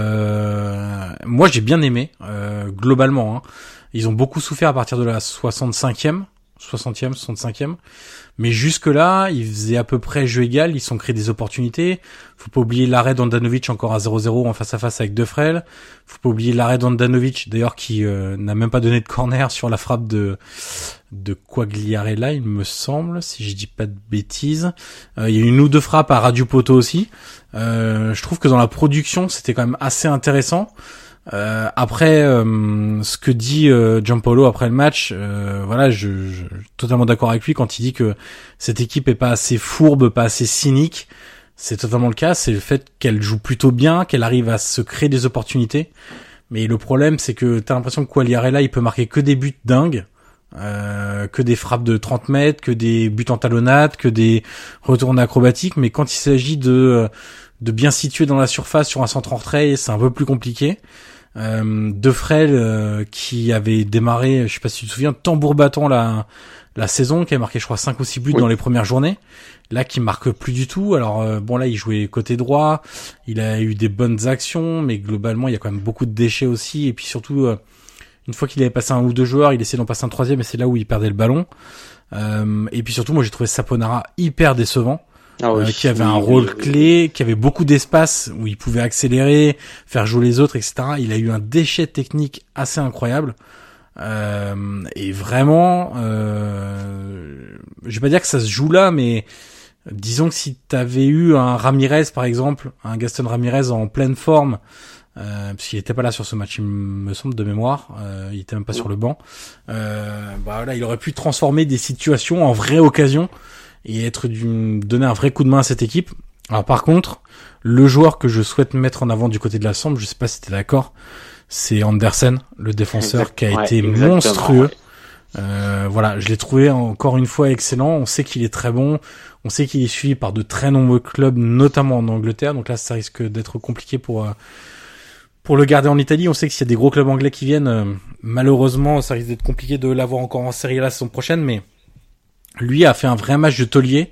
Moi j'ai bien aimé globalement. Ils ont beaucoup souffert à partir de la 60e, 65e. Mais jusque-là, ils faisaient à peu près jeu égal, ils se sont créés des opportunités. Faut pas oublier l'arrêt d'Andanovic encore à 0-0 en face à face avec Defrel. Faut pas oublier l'arrêt d'Andanovic, d'ailleurs, qui n'a même pas donné de corner sur la frappe de Quagliarella, il me semble, si je dis pas de bêtises. Il y a eu une ou deux frappes à ras du poteau aussi. Je trouve que dans la production, c'était quand même assez intéressant. Après, ce que dit Giampaolo après le match, voilà, je suis totalement d'accord avec lui quand il dit que cette équipe est pas assez fourbe, pas assez cynique. C'est totalement le cas. C'est le fait qu'elle joue plutôt bien, qu'elle arrive à se créer des opportunités. Mais le problème, c'est que t'as l'impression que Quagliarella, il peut marquer que des buts dingues, que des frappes de 30 mètres, que des buts en talonnade, que des retours acrobatiques. Mais quand il s'agit de bien situer dans la surface sur un centre en retrait, c'est un peu plus compliqué. De Frel, qui avait démarré, je sais pas si tu te souviens, tambour battant la saison, qui a marqué, je crois, 5 ou 6 buts dans les premières journées. Là, qui marque plus du tout. Alors, bon, là, il jouait côté droit. Il a eu des bonnes actions, mais globalement, il y a quand même beaucoup de déchets aussi. Et puis surtout, une fois qu'il avait passé un ou deux joueurs, il essayait d'en passer un troisième, et c'est là où il perdait le ballon. Et puis surtout, moi, j'ai trouvé Saponara hyper décevant. Qui avait un rôle clé, qui avait beaucoup d'espace où il pouvait accélérer, faire jouer les autres, etc. Il a eu un déchet technique assez incroyable. Et vraiment, je vais pas dire que ça se joue là, mais disons que si t'avais eu un Ramirez, par exemple, un Gaston Ramirez en pleine forme, parce qu'il était pas là sur ce match, il me semble de mémoire, il était même pas sur le banc, là, il aurait pu transformer des situations en vraies occasions et donner un vrai coup de main à cette équipe. Alors par contre, le joueur que je souhaite mettre en avant du côté de la Samp, je sais pas si t'es d'accord, c'est Andersen, le défenseur qui a été monstrueux. Voilà, je l'ai trouvé encore une fois excellent. On sait qu'il est très bon. On sait qu'il est suivi par de très nombreux clubs, notamment en Angleterre. Donc là, ça risque d'être compliqué pour le garder en Italie. On sait que s'il y a des gros clubs anglais qui viennent, malheureusement, ça risque d'être compliqué de l'avoir encore en Serie A la saison prochaine. Mais lui a fait un vrai match de taulier.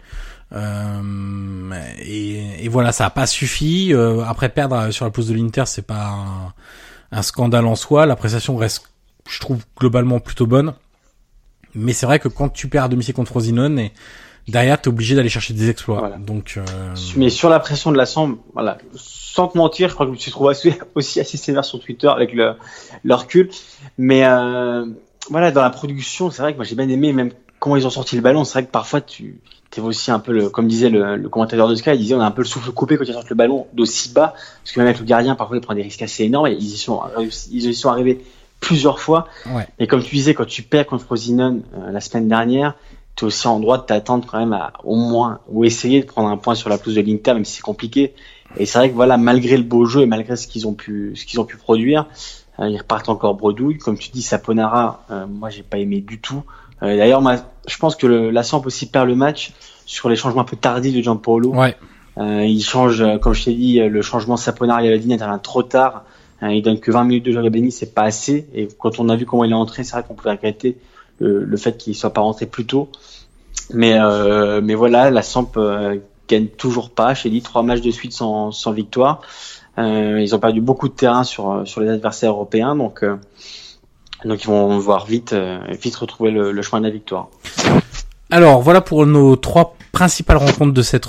Et voilà, ça a pas suffi. Après, perdre sur la pelouse de l'Inter, c'est pas un scandale en soi. La prestation reste, je trouve, globalement plutôt bonne. Mais c'est vrai que quand tu perds à domicile contre Frosinone, et derrière, t'es obligé d'aller chercher des exploits. Voilà. Donc, mais sur la pression de la Samp, voilà, sans te mentir, je crois que je me suis trouvé aussi assez sévère sur Twitter avec le recul. Mais voilà, dans la production, c'est vrai que moi j'ai bien aimé même comment ils ont sorti le ballon. C'est vrai que parfois tu t'es aussi un peu comme disait le commentateur de Sky, il disait on a un peu le souffle coupé quand ils sortent le ballon d'aussi bas, parce que même avec le gardien, parfois il prend des risques assez énormes. Et ils y sont arrivés plusieurs fois. Ouais. Et comme tu disais, quand tu perds contre Frosinone la semaine dernière, tu es aussi en droit de t'attendre quand même à au moins ou essayer de prendre un point sur la pelouse de l'Inter, même si c'est compliqué. Et c'est vrai que voilà, malgré le beau jeu et malgré ce qu'ils ont pu produire, ils repartent encore bredouille. Comme tu dis, Saponara, moi j'ai pas aimé du tout. D'ailleurs, je pense que la Samp aussi perd le match sur les changements un peu tardifs de Giampaolo. Ouais. Il change, comme je t'ai dit, le changement Saponara-Gabbiadini intervient trop tard. Il donne que 20 minutes de jeu à Gabbiadini, c'est pas assez. Et quand on a vu comment il est entré, c'est vrai qu'on pouvait regretter le fait qu'il soit pas rentré plus tôt. Mais voilà, la Samp gagne toujours pas. Je t'ai dit 3 matchs de suite sans victoire. Ils ont perdu beaucoup de terrain sur les adversaires européens, donc ils vont voir vite retrouver le chemin de la victoire. Alors voilà pour nos 3 principales rencontres de cette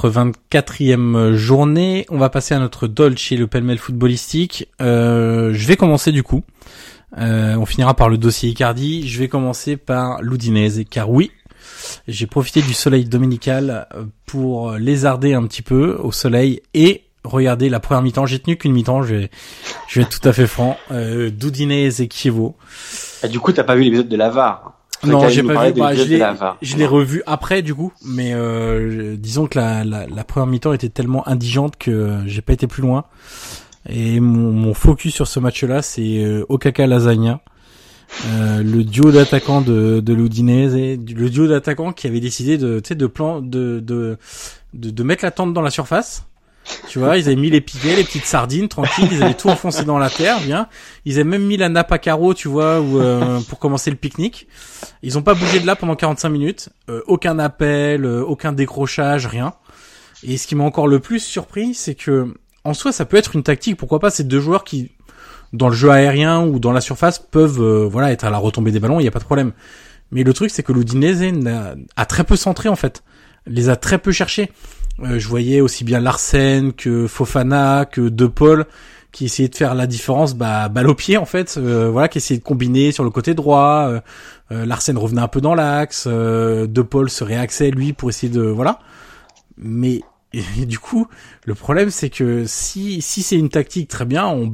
24e journée. On va passer à notre Dolce, le pêle-mêle footballistique. Je vais commencer du coup. On finira par le dossier Icardi. Je vais commencer par l'Udinese, car oui, j'ai profité du soleil dominical pour lézarder un petit peu au soleil et regarder la première mi-temps. J'ai tenu qu'une mi-temps, je vais être tout à fait franc. d'Udinese et Chievo. Et du coup, t'as pas vu l'épisode de la VAR? Non, j'ai pas vu. Je l'ai revu après du coup, mais disons que la première mi-temps était tellement indigente que j'ai pas été plus loin. Et mon focus sur ce match-là, c'est Okaka Lasagna, le duo d'attaquants de l'Udinese, le duo d'attaquants qui avait décidé de mettre la tente dans la surface. Tu vois, ils avaient mis les piquets, les petites sardines, tranquilles, ils avaient tout enfoncé dans la terre, bien. Ils avaient même mis la nappe à carreaux, tu vois, pour commencer le pique-nique. Ils ont pas bougé de là pendant 45 minutes. Aucun appel, aucun décrochage, rien. Et ce qui m'a encore le plus surpris, c'est que, en soi, ça peut être une tactique. Pourquoi pas ces deux joueurs qui, dans le jeu aérien ou dans la surface, peuvent, être à la retombée des ballons, il y a pas de problème. Mais le truc, c'est que l'Udinese a très peu centré, en fait. Les a très peu cherchés. Je voyais aussi bien Larsen que Fofana que De Paul qui essayaient de faire la différence balle au pied en fait, qui essayaient de combiner sur le côté droit. Larsen revenait un peu dans l'axe, De Paul se réaxait lui pour essayer de mais Et du coup, le problème c'est que si c'est une tactique très bien, on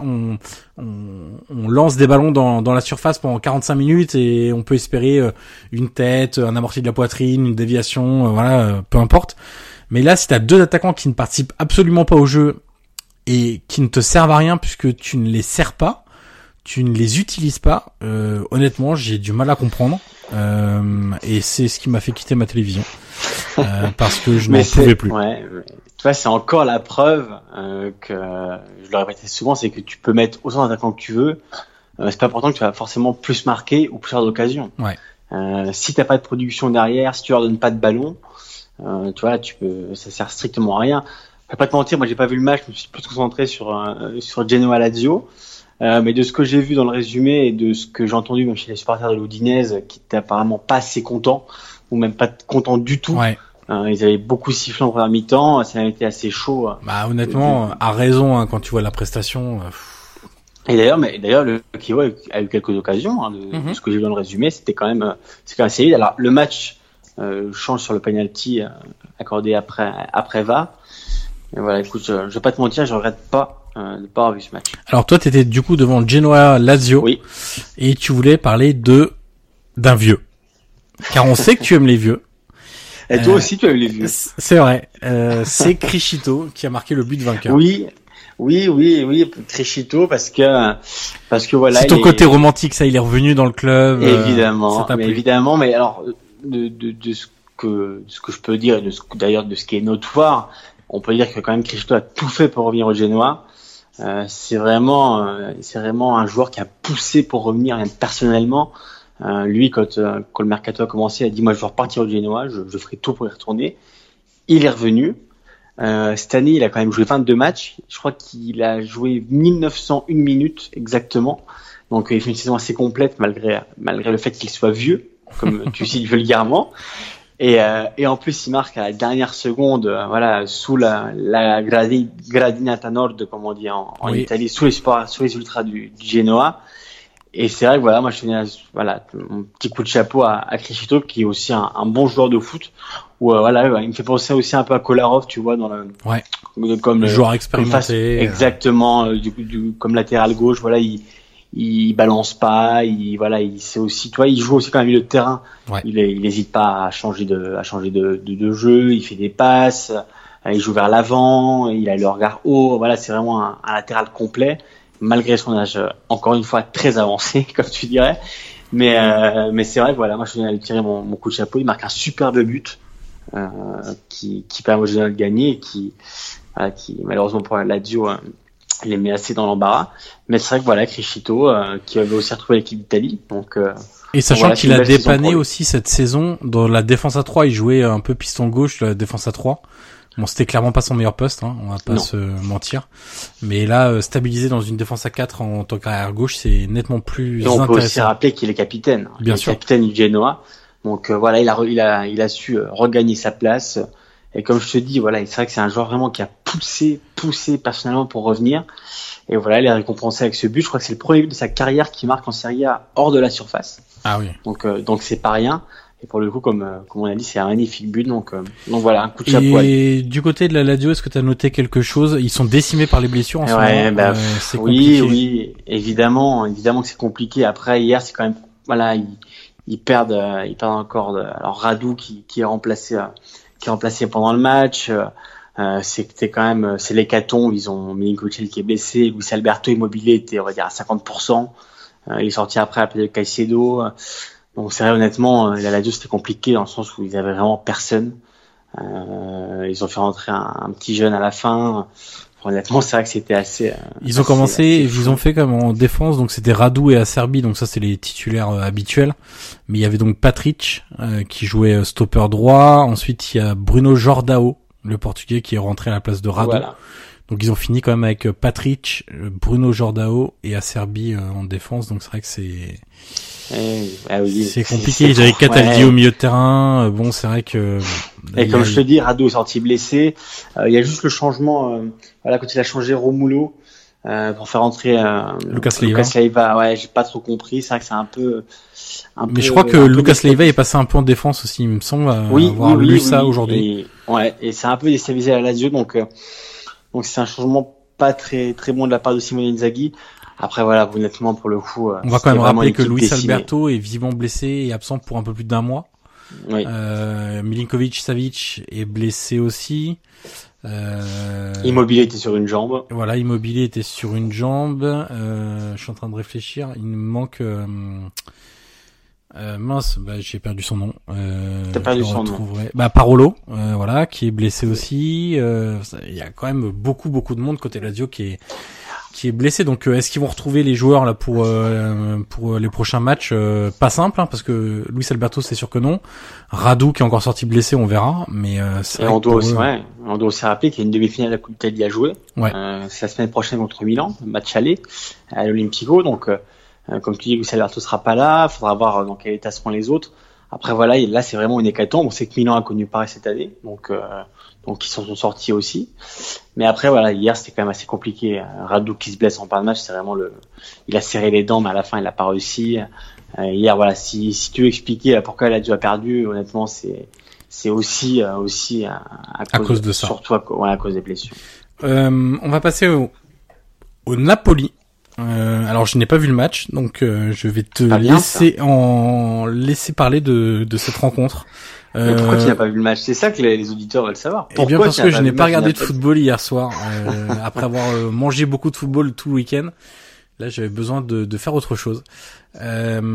lance des ballons dans la surface pendant 45 minutes et on peut espérer une tête, un amorti de la poitrine, une déviation, peu importe. Mais là, si t'as deux attaquants qui ne participent absolument pas au jeu et qui ne te servent à rien puisque tu ne les sers pas, tu ne les utilises pas, honnêtement, j'ai du mal à comprendre. Et c'est ce qui m'a fait quitter ma télévision. Parce que je n'en pouvais plus. Ouais, tu vois, c'est encore la preuve que je le répétais souvent, c'est que tu peux mettre autant d'attaquants que tu veux. C'est pas important que tu vas forcément plus marquer ou plus faire d'occasion. Ouais. Si t'as pas de production derrière, si tu leur donnes pas de ballon, tu vois, ça sert strictement à rien. Je vais pas te mentir, moi j'ai pas vu le match, je me suis plus concentré sur Genoa Lazio. Mais de ce que j'ai vu dans le résumé et de ce que j'ai entendu même chez les supporters de l'Udinese, qui étaient apparemment pas assez contents, ou même pas contents du tout. Ouais. Ils avaient beaucoup sifflé en première mi-temps, ça a été assez chaud. Bah honnêtement, à raison quand tu vois la prestation. Et d'ailleurs, le Kiev a eu quelques occasions de ce que j'ai vu dans le résumé, c'est quand même assez vite. Alors le match change sur le penalty accordé après VAR. Et voilà, écoute, je vais pas te mentir, je regrette pas de pas avoir vu ce match. Alors toi, t'étais du coup devant Genoa Lazio. Oui. Et tu voulais parler d'un vieux. Car on sait que tu aimes les vieux. Et toi aussi, tu as eu les vieux. C'est vrai. C'est Criscito qui a marqué le but vainqueur. Oui, Criscito, parce que voilà. C'est ton côté romantique, ça, il est revenu dans le club. Évidemment, mais alors, de ce que je peux dire, et de ce qui est notoire, on peut dire que quand même Criscito a tout fait pour revenir au Genoa. C'est vraiment un joueur qui a poussé pour revenir, même personnellement. Lui, quand le mercato a commencé, il a dit moi je veux repartir au Genoa, je ferai tout pour y retourner. Il est revenu. Cette année, il a quand même joué 22 matchs. Je crois qu'il a joué 1901 minutes exactement. Donc il fait une saison assez complète malgré le fait qu'il soit vieux, comme tu cites vulgairement. Et en plus, il marque à la dernière seconde, sous la gradinata nord, comme on dit en Italie, sous les ultras du Genoa. Et c'est vrai que moi je tenais mon petit coup de chapeau à Criscito, qui est aussi un bon joueur de foot, il me fait penser aussi un peu à Kolarov, tu vois, comme le joueur expérimenté. Exactement, comme latéral gauche, il balance pas, il sait aussi, tu vois, il joue aussi quand même milieu de terrain. Ouais. Il hésite pas à changer de jeu, il fait des passes, il joue vers l'avant, il a le regard haut, c'est vraiment un latéral complet. Malgré son âge, encore une fois, très avancé, comme tu dirais. Mais c'est vrai que moi, je tenais à lui tirer mon coup de chapeau. Il marque un superbe but, qui permet au Genoa de gagner et qui, malheureusement pour la Lazio, les met assez dans l'embarras. Mais c'est vrai que Criscito, qui avait aussi retrouvé l'équipe d'Italie. Et sachant qu'il a dépanné aussi cette saison dans la défense à 3, il jouait un peu piston gauche, la défense à 3. Bon, c'était clairement pas son meilleur poste, on va pas se mentir. Mais là, stabilisé dans une défense à 4 en tant qu'arrière gauche, c'est nettement plus intéressant. On peut aussi rappeler qu'il est capitaine. Bien sûr. Capitaine du Genoa. Donc il a su regagner sa place. Et comme je te dis, c'est vrai que c'est un joueur vraiment qui a poussé personnellement pour revenir. Et il est récompensé avec ce but. Je crois que c'est le premier but de sa carrière qu'il marque en Serie A hors de la surface. Ah oui. Donc c'est pas rien. Et pour le coup, comme on a dit, c'est un magnifique but. Donc un coup de chapeau. Et du côté de la Lazio, est-ce que tu as noté quelque chose? Ils sont décimés par les blessures en ce moment. C'est compliqué. Oui, évidemment que c'est compliqué. Après, hier, c'est quand même, ils perdent encore. Alors Radu qui est remplacé pendant le match. C'est quand même, c'est l'hécatombe. Ils ont Milinkovic qui est blessé, Luis Alberto Immobile était, on va dire, à 50%. Il est sorti après appelé Caicedo. Donc c'est vrai, honnêtement, la Lazio c'était compliqué dans le sens où ils avaient vraiment personne. Ils ont fait rentrer un petit jeune à la fin. Honnêtement, c'est vrai que c'était assez. Ils ont commencé, ils ont fait comme en défense, donc c'était Radu et Acerbi, donc ça c'est les titulaires habituels. Mais il y avait donc Patrick qui jouait stopper droit. Ensuite il y a Bruno Jordao, le Portugais, qui est rentré à la place de Radu. Voilà. Donc ils ont fini quand même avec Patrick, Bruno Jordao et Acerbi en défense. Donc c'est vrai que c'est compliqué. Ils avaient Cataldi au milieu de terrain. Bon, c'est vrai que. Et comme je te dis, Radu est sorti blessé. Il y a juste le changement. Quand il a changé Romulo, pour faire entrer Lucas Leiva. Ouais, j'ai pas trop compris. C'est vrai que c'est un peu. Mais je crois que Lucas Leiva est passé un peu en défense aussi, il me semble, avoir lu ça aujourd'hui. Et c'est un peu déstabilisé à la Lazio, donc c'est un changement pas très très bon de la part de Simone Inzaghi. Après voilà, honnêtement pour le coup, on va quand même rappeler que Luis Alberto est vivement blessé et absent pour un peu plus d'un mois. Oui. Milinkovic Savic est blessé aussi. Immobilier était sur une jambe. Voilà, Immobilier était sur une jambe. Je suis en train de réfléchir. Il me manque. Mince, j'ai perdu son nom. T'as perdu son nom. Parolo, voilà, qui est blessé aussi. Il y a quand même beaucoup de monde côté Lazio qui est blessé. Donc est-ce qu'ils vont retrouver les joueurs là pour les prochains matchs? Pas simple, hein, parce que Luis Alberto c'est sûr que non. Radu qui est encore sorti blessé, on verra. Mais on doit aussi rappeler qu'il y a une demi-finale de la Coupe d'Italie à jouer. Ouais. C'est la semaine prochaine contre Milan, match aller à l'Olimpico. Donc comme tu dis, Luis Alberto sera pas là. Faudra voir dans quel état seront les autres. Après voilà, là c'est vraiment une hécatombe. On sait que Milan a connu pareil cette année, donc ils s'en sont sortis aussi. Mais après voilà, hier c'était quand même assez compliqué. Radu qui se blesse en fin de match, c'est vraiment il a serré les dents, mais à la fin il a pas réussi. Hier voilà, si tu veux expliquer pourquoi la Lazio a perdu, honnêtement c'est aussi à cause de ça. Surtout à cause des blessures. On va passer au Napoli. Alors je n'ai pas vu le match, donc je vais te laisser parler de cette rencontre. Mais pourquoi tu n'as pas vu le match? C'est ça que les auditeurs veulent savoir. Eh bien parce que je n'ai pas regardé de football hier soir, après avoir mangé beaucoup de football tout le week-end. Là j'avais besoin de faire autre chose. Alors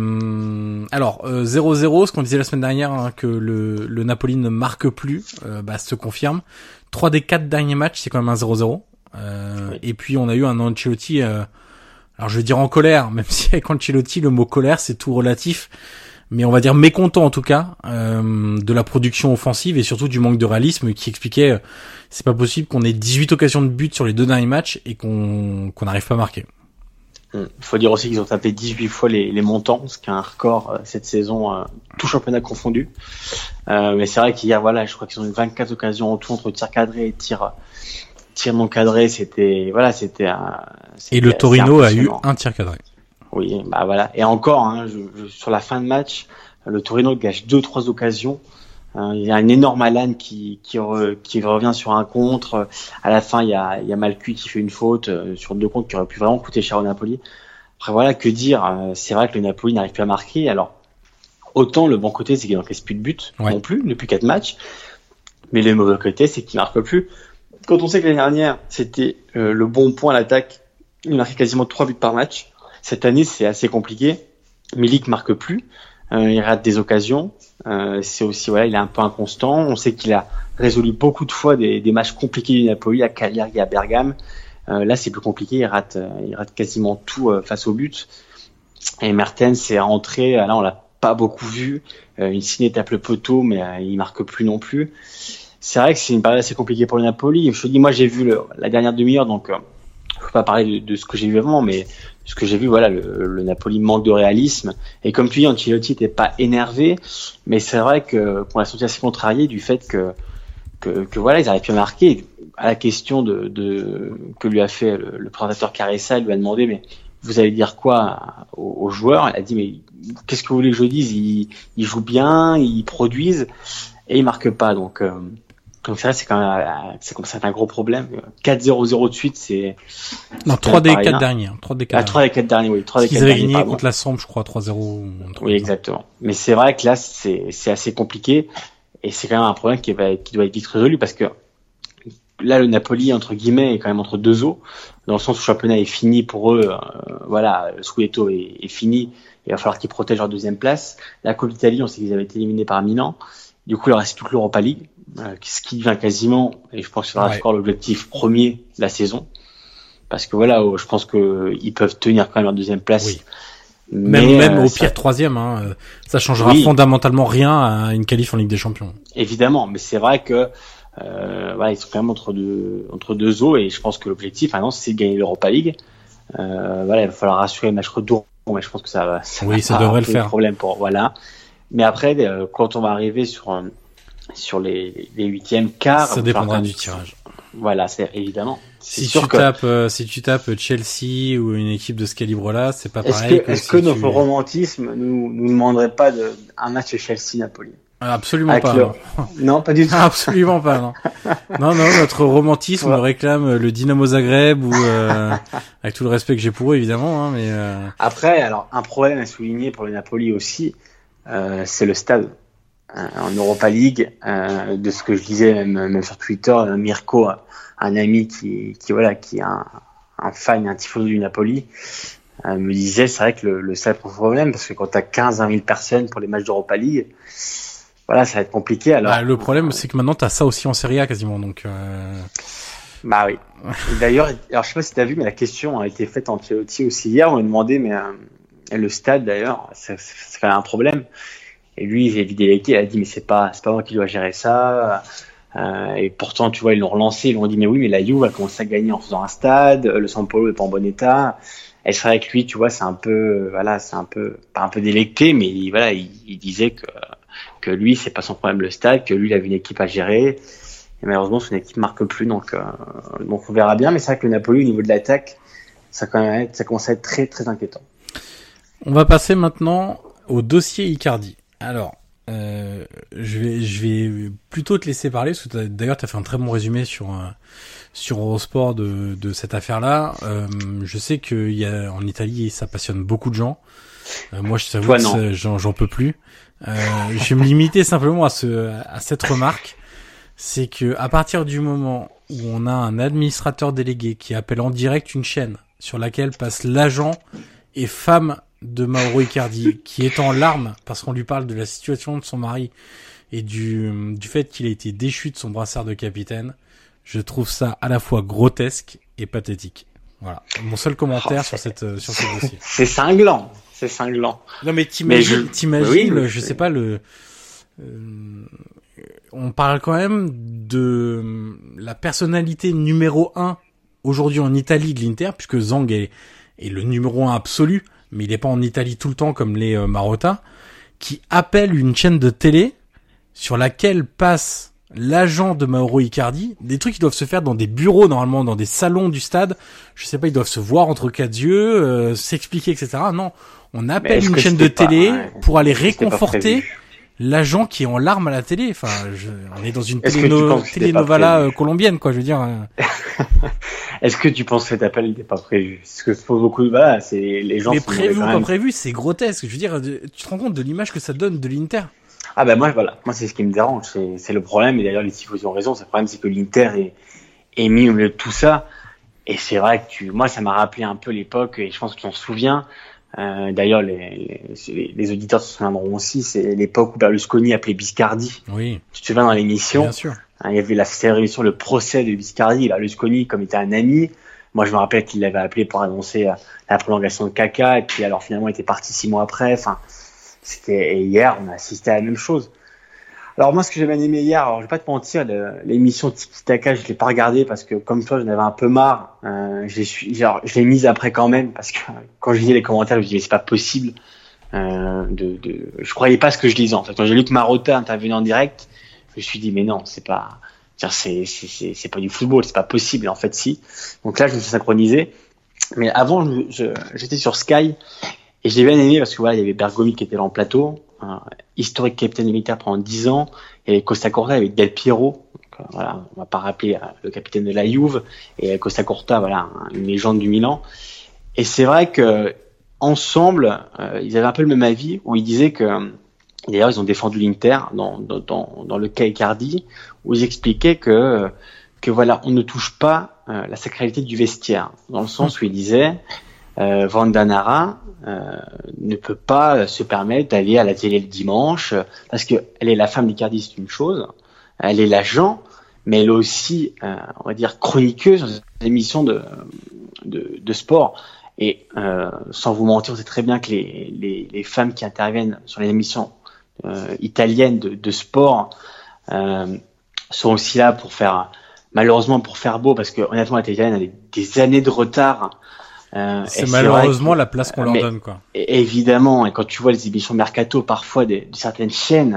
0-0, ce qu'on disait la semaine dernière, hein, que le Napoli ne marque plus, se confirme. 3 des 4 derniers matchs, c'est quand même un 0-0. Oui. Et puis on a eu un Ancelotti, alors je vais dire en colère, même si avec Ancelotti le mot colère c'est tout relatif, mais on va dire mécontent en tout cas de la production offensive et surtout du manque de réalisme, qui expliquait c'est pas possible qu'on ait 18 occasions de but sur les 2 derniers matchs et qu'on n'arrive pas à marquer. Il faut dire aussi qu'ils ont tapé 18 fois les montants, ce qui est un record cette saison, tout championnat confondu. Mais c'est vrai qu'hier voilà, je crois qu'ils ont eu 24 occasions en tout entre tir cadré et tir non cadré, c'était et le Torino a eu un tir cadré. Oui, voilà. Et encore, hein, sur la fin de match, le Torino gâche 2-3 occasions. Il y a un énorme Alan qui revient sur un contre. À la fin, il y a Malcuit qui fait une faute sur 2 contres qui aurait pu vraiment coûter cher au Napoli. Après voilà, que dire, c'est vrai que le Napoli n'arrive plus à marquer. Alors autant le bon côté, c'est qu'il n'encaisse plus de buts non plus depuis 4 matchs, mais le mauvais côté, c'est qu'il marque plus. Quand on sait que l'année dernière, c'était le bon point à l'attaque, il marquait quasiment 3 buts par match. Cette année, c'est assez compliqué. Milik marque plus, il rate des occasions. C'est aussi il est un peu inconstant. On sait qu'il a résolu beaucoup de fois des matchs compliqués du Napoli à Cagliari et à Bergame. Là, c'est plus compliqué. Il rate quasiment tout face au but. Et Mertens est rentré. Là, on l'a pas beaucoup vu. Insigne tape le poteau, mais il marque plus non plus. C'est vrai que c'est une période assez compliquée pour le Napoli. Je te dis, moi, j'ai vu la dernière demi-heure, donc je peux pas parler de ce que j'ai vu avant, mais ce que j'ai vu, voilà, le Napoli manque de réalisme. Et comme tu dis, Ancelotti n'était pas énervé, mais c'est vrai qu'on l'a senti assez contrarié du fait que voilà, ils arrivent plus à marquer. À la question que lui a fait le présentateur Caressa, il lui a demandé, mais vous allez dire quoi aux joueurs? Elle a dit, mais qu'est-ce que vous voulez que je dise? Ils jouent bien, ils produisent, et ils marquent pas. Donc c'est vrai, c'est un gros problème. 4-0-0 de suite, c'est... Non, 3 des 4 derniers. 3 des 4 derniers, oui. 3 des 4 derniers. Ils avaient gagné contre la Samp, je crois, 3-0. Oui, exactement. Mais c'est vrai que là, c'est assez compliqué. Et c'est quand même un problème qui doit être vite résolu, parce que là, le Napoli, entre guillemets, est quand même entre 2 eaux. Dans le sens où le championnat est fini pour eux. Voilà, le Scudetto est fini. Il va falloir qu'ils protègent leur 2e place. La Coupe d'Italie, on sait qu'ils avaient été éliminés par Milan. Du coup, il leur reste toute l'Europa League, ce qui devient quasiment, et je pense que c'est encore l'objectif premier de la saison, parce que voilà, je pense que ils peuvent tenir quand même leur 2e place. Oui. Même au pire 3e, hein, ça changera fondamentalement rien à une qualif en Ligue des Champions. Évidemment, mais c'est vrai que ils sont quand même entre deux eaux, et je pense que l'objectif maintenant, c'est de gagner l'Europa League. Il va falloir assurer le match retour, mais je pense que ça devrait le faire. Problème voilà. Mais après, quand on va arriver sur les 8e quarts, ça dépendra du tirage. Voilà, c'est évidemment. Si tu tapes Chelsea ou une équipe de ce calibre-là, c'est pas pareil. Est-ce que notre romantisme nous demanderait pas un match Chelsea-Napoli? Absolument pas. Non, pas du tout. Absolument pas, non. Non, notre romantisme réclame le Dynamo Zagreb ou avec tout le respect que j'ai pour eux, évidemment, hein, mais Après, alors un problème à souligner pour le Napoli aussi, c'est le stade. En Europa League, de ce que je disais même sur Twitter, Mirko, un ami qui est un fan et un tifoso du Napoli, me disait, c'est vrai que le stade pose problème parce que quand t'as 15-20 000 personnes pour les matchs d'Europa League, voilà, ça va être compliqué. Alors, le problème, c'est que maintenant t'as ça aussi en Serie A quasiment, donc. Bah oui. D'ailleurs, alors je sais pas si t'as vu, mais la question a été faite en Ancelotti aussi hier. On lui demandait, mais le stade d'ailleurs, c'est quand même un problème. Et lui, j'ai vidé il a dit, mais c'est pas moi qui dois gérer ça. Et pourtant, tu vois, ils l'ont relancé, ils l'ont dit, mais oui, mais la Juve a commencé à gagner en faisant un stade. Le San Paolo est pas en bon état. Et c'est vrai que lui, tu vois, c'est un peu, pas un peu délecté, mais il disait que lui, c'est pas son problème le stade, que lui, il avait une équipe à gérer. Et malheureusement, son équipe marque plus, donc on verra bien. Mais c'est vrai que le Napoli, au niveau de l'attaque, ça commence à être très, très inquiétant. On va passer maintenant au dossier Icardi. Alors, je vais plutôt te laisser parler, parce que d'ailleurs, t'as fait un très bon résumé sur Eurosport de cette affaire-là. Je sais en Italie, ça passionne beaucoup de gens. Moi, je t'avoue que j'en peux plus. Je vais me limiter simplement à cette remarque. C'est que à partir du moment où on a un administrateur délégué qui appelle en direct une chaîne sur laquelle passe l'agent et femme de Mauro Icardi, qui est en larmes parce qu'on lui parle de la situation de son mari et du fait qu'il a été déchu de son brassard de capitaine, je trouve ça à la fois grotesque et pathétique. Voilà, mon seul commentaire sur ce dossier. C'est cinglant. Non mais t'imagines, oui, je sais pas on parle quand même de la personnalité numéro 1 aujourd'hui en Italie de l'Inter, puisque Zang est le numéro 1 absolu, mais il est pas en Italie tout le temps comme les Marotta, qui appelle une chaîne de télé sur laquelle passe l'agent de Mauro Icardi, des trucs qui doivent se faire dans des bureaux, normalement, dans des salons du stade. Je sais pas, ils doivent se voir entre quatre yeux, s'expliquer, etc. Non, on appelle une chaîne de télé pour aller réconforter l'agent qui est en larmes à la télé. Enfin, on est dans une telenovela colombienne, quoi, je veux dire. Est-ce que tu penses que cet appel n'était pas prévu? Parce que pour beaucoup, c'est les gens. Mais prévu ou pas prévu, c'est grotesque. Je veux dire, tu te rends compte de l'image que ça donne de l'Inter? Ah ben moi c'est ce qui me dérange, c'est le problème. Et d'ailleurs les tifosi ont raison. Le problème c'est que l'Inter est mis au milieu de tout ça. Et c'est vrai que moi ça m'a rappelé un peu l'époque, et je pense que tu t'en souviens. D'ailleurs les auditeurs se souviendront aussi, c'est l'époque où Berlusconi appelait Biscardi. Oui. Tu te souviens dans l'émission? Bien sûr. Il y avait la émission Le procès de Biscardi. Berlusconi, comme était un ami, moi je me rappelle qu'il l'avait appelé pour annoncer la prolongation de Kaka, et puis alors finalement il était parti 6 mois après. Enfin, et hier on a assisté à la même chose. Alors moi ce que j'ai bien aimé hier, alors je vais pas te mentir, l'émission Tiki Taka je l'ai pas regardée parce que comme toi j'en avais un peu marre. Je l'ai mise après quand même parce que quand je lisais les commentaires je me disais c'est pas possible. Je croyais pas ce que je lisais en fait. Quand j'ai lu que Marotta intervenait en direct, je me suis dit mais non, c'est pas du football, c'est pas possible. Et en fait si. Donc là je me suis synchronisé. Mais avant j'étais sur Sky et j'ai bien aimé parce que voilà, il y avait Bergomi qui était là en plateau, historique capitaine militaire pendant 10 ans, et Costa Curta avec Del Piero. Donc, voilà, on va pas rappeler le capitaine de la Juve, et Costa Curta, voilà, une légende du Milan. Et c'est vrai que ensemble, ils avaient un peu le même avis où ils disaient que d'ailleurs ils ont défendu l'Inter dans le cas Icardi, où ils expliquaient que voilà, on ne touche pas la sacralité du vestiaire, dans le sens où ils disaient Vandanara ne peut pas se permettre d'aller à la télé le dimanche parce que elle est la femme d'Icardi, c'est une chose, elle est l'agent, mais elle est aussi, on va dire, chroniqueuse dans des émissions de sport. Et sans vous mentir, on sait très bien que les femmes qui interviennent sur les émissions italiennes de sport sont aussi là malheureusement pour faire beau, parce que honnêtement la télé italienne a des années de retard. C'est malheureusement la place qu'on leur donne, quoi. Évidemment, et quand tu vois les émissions mercato parfois de certaines chaînes,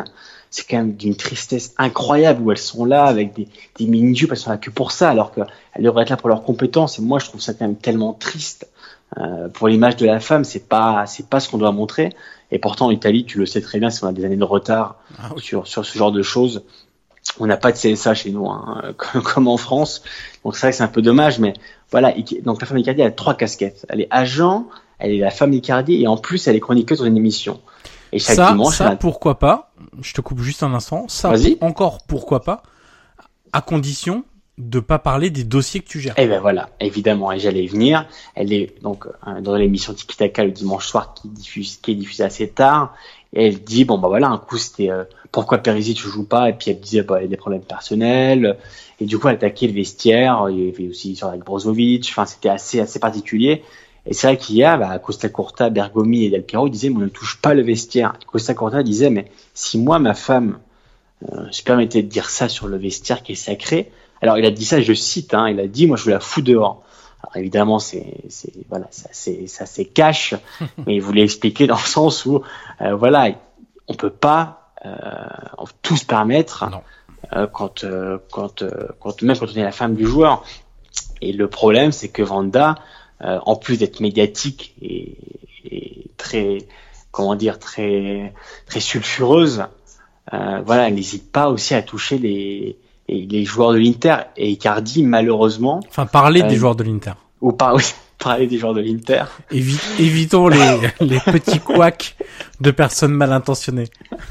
c'est quand même d'une tristesse incroyable où elles sont là avec des mini-jupes, elles sont là que pour ça, alors qu'elles devraient être là pour leurs compétences. Et moi, je trouve ça quand même tellement triste. Pour l'image de la femme, c'est pas ce qu'on doit montrer. Et pourtant, en Italie, tu le sais très bien, si on a des années de retard sur ce genre de choses. On n'a pas de CSA chez nous, comme en France. Donc c'est vrai que c'est un peu dommage, mais voilà. Donc la femme Icardi, elle a 3 casquettes. Elle est agent, elle est la femme Icardi, et en plus, elle est chroniqueuse dans une émission. Et chaque dimanche, pourquoi pas? Je te coupe juste un instant. Vas-y. Encore pourquoi pas? À condition de pas parler des dossiers que tu gères. Eh ben voilà, évidemment, et j'allais y venir. Elle est donc dans l'émission Tiki Taka le dimanche soir qui est diffusée assez tard. Et elle dit bon bah voilà, un coup c'était pourquoi Perisic tu joues pas, et puis elle disait bah il y a des problèmes personnels, et du coup elle attaquait le vestiaire. Il y avait aussi sur avec Brozovic. Enfin c'était assez particulier. Et c'est vrai qu'hier, Costa Curta, Bergomi et Del Piero disaient mais on ne touche pas le vestiaire. Et Costa Curta disait mais si moi ma femme se permettait de dire ça sur le vestiaire qui est sacré. Alors il a dit ça, je cite, il a dit moi je la fous dehors. Alors évidemment voilà, ça c'est cash, mais il voulait expliquer dans le sens où voilà, on peut pas tout se permettre quand même quand on est la femme du joueur. Et le problème c'est que Wanda, en plus d'être médiatique et très très sulfureuse, voilà, elle n'hésite pas aussi à toucher les joueurs de l'Inter, et Icardi malheureusement. Enfin, parler des joueurs de l'Inter. Parler des joueurs de l'Inter. Évitons les petits couacs de personnes mal intentionnées.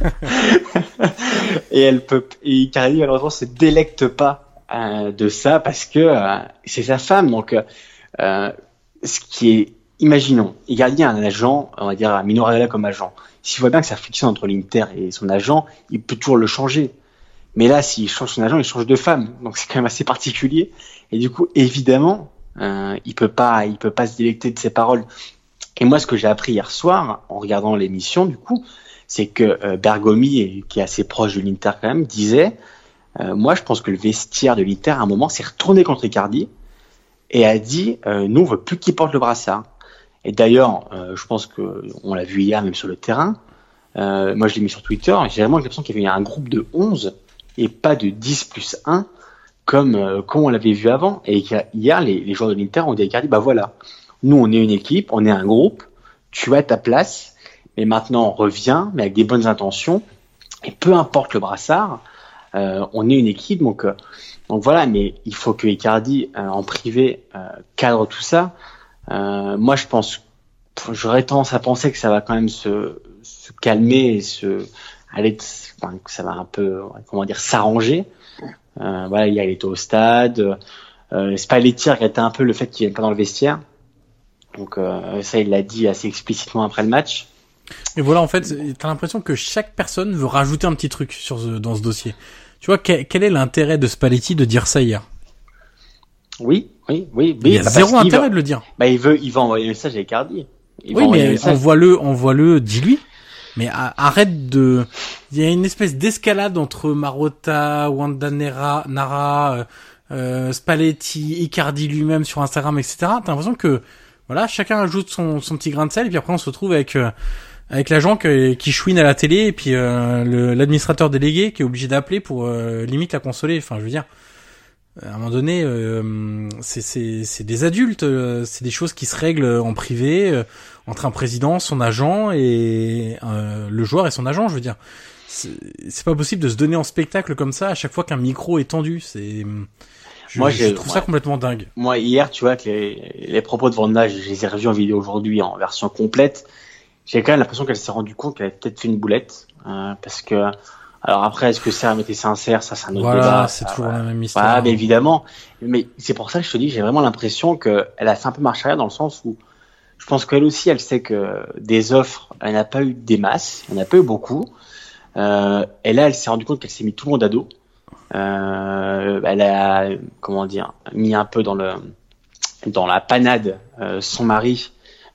Et Icardi malheureusement se délecte pas de ça parce que c'est sa femme. Donc, ce qui est, imaginons, Icardi a un agent, on va dire Mino Raiola comme agent. S'il voit bien que ça fonctionne entre l'Inter et son agent, il peut toujours le changer. Mais là, s'il change son agent, il change de femme. Donc c'est quand même assez particulier. Et du coup, évidemment, il peut pas se délecter de ses paroles. Et moi, ce que j'ai appris hier soir, en regardant l'émission, du coup, c'est que Bergomi, qui est assez proche de l'Inter quand même, disait moi, je pense que le vestiaire de l'Inter, à un moment, s'est retourné contre Icardi et a dit nous, on veut plus qu'il porte le brassard. Et d'ailleurs, je pense que on l'a vu hier, même sur le terrain. Moi, je l'ai mis sur Twitter. J'ai vraiment l'impression qu'il y avait un groupe de 11 et pas de 10 plus 1 comme on l'avait vu avant. Et hier, les joueurs de l'Inter ont dit à Icardi, bah voilà, nous on est une équipe, on est un groupe, tu as ta place, mais maintenant on revient, mais avec des bonnes intentions, et peu importe le brassard, on est une équipe, donc voilà, mais il faut que Icardi, en privé, cadre tout ça. Moi j'aurais tendance à penser que ça va quand même se calmer et que ça va un peu, s'arranger. Voilà, hier il était au stade. Spalletti regrettait un peu le fait qu'il n'est pas dans le vestiaire. Donc ça, il l'a dit assez explicitement après le match. Et voilà, en fait, t'as l'impression que chaque personne veut rajouter un petit truc dans ce dossier. Tu vois, quel est l'intérêt de Spalletti de dire ça hier? Oui. Il y a zéro intérêt de le dire. Il va envoyer un message à Icardi. Oui, mais envoie-le, dis-lui. Mais arrête il y a une espèce d'escalade entre Marotta, Wanda Nara, Spalletti, Icardi lui-même sur Instagram, etc. T'as l'impression que, voilà, chacun ajoute son petit grain de sel, et puis après on se retrouve avec l'agent qui chouine à la télé, et puis l'administrateur délégué qui est obligé d'appeler pour limite la consoler. Enfin, je veux dire, à un moment donné, c'est des adultes, c'est des choses qui se règlent en privé, entre un président, son agent et le joueur et son agent. Je veux dire, c'est pas possible de se donner en spectacle comme ça à chaque fois qu'un micro est tendu. Je trouve ça complètement dingue. Moi, hier, tu vois que les propos de Wanda, je les ai revus en vidéo aujourd'hui en version complète. J'ai quand même l'impression qu'elle s'est rendue compte qu'elle avait peut-être fait une boulette, parce que, alors après, est-ce que ça était sincère, ça c'est un autre débat. Voilà, c'est toujours la même histoire. Voilà, mais évidemment. Mais c'est pour ça que je te dis, j'ai vraiment l'impression qu'elle a fait un peu marche arrière dans le sens où je pense qu'elle aussi, elle sait que des offres, elle n'a pas eu des masses, elle n'a pas eu beaucoup. Et là, elle s'est rendue compte qu'elle s'est mis tout le monde à dos. Elle a, mis un peu dans la panade son mari,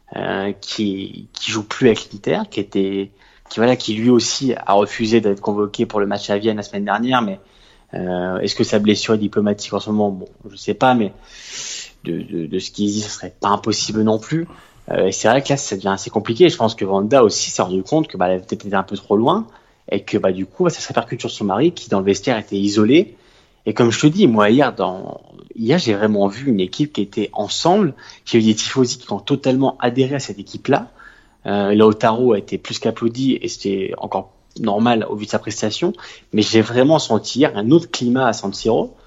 qui joue plus avec l'Inter, qui lui aussi a refusé d'être convoqué pour le match à Vienne la semaine dernière. Mais est-ce que sa blessure est diplomatique en ce moment? Bon, je sais pas, mais de ce qu'il dit, ce serait pas impossible non plus. Et c'est vrai que là, ça devient assez compliqué. Je pense que Wanda aussi s'est rendu compte que elle avait peut-être été un peu trop loin. et que du coup ça se répercute sur son mari qui dans le vestiaire était isolé. Et comme je te dis, moi hier j'ai vraiment vu une équipe qui était ensemble. J'ai eu des tifosi qui ont totalement adhéré à cette équipe-là. Lautaro a été plus qu'applaudi et c'était encore normal au vu de sa prestation. Mais j'ai vraiment senti hier un autre climat à San Siro.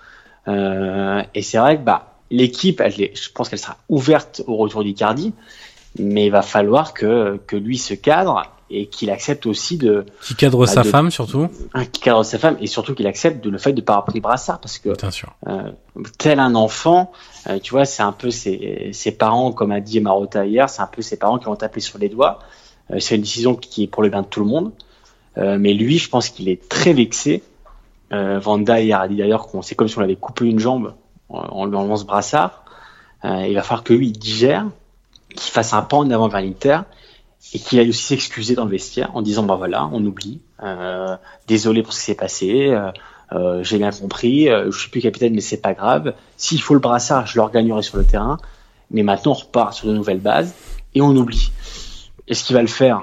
Et c'est vrai que l'équipe, je pense qu'elle sera ouverte au retour d'Icardi, mais il va falloir que lui se cadre et qu'il accepte aussi qu'il cadre sa femme surtout. Qu'il cadre sa femme et surtout qu'il accepte le fait de pas avoir pris brassard parce que bien sûr. Tel un enfant, tu vois, c'est un peu ses parents, comme a dit Marotta hier, c'est un peu ses parents qui vont taper sur les doigts. C'est une décision qui est pour le bien de tout le monde, mais lui, je pense qu'il est très vexé. Vanda hier a dit d'ailleurs qu'on c'est comme si on avait coupé une jambe en lui enlevant ce brassard. Il va falloir que lui il digère, qu'il fasse un pas en avant vers l'Inter et qu'il aille aussi s'excuser dans le vestiaire en disant voilà, on oublie, désolé pour ce qui s'est passé, j'ai bien compris, je suis plus capitaine mais c'est pas grave, s'il faut le brassard je le regagnerai sur le terrain, mais maintenant on repart sur de nouvelles bases et on oublie. Est-ce qu'il va le faire?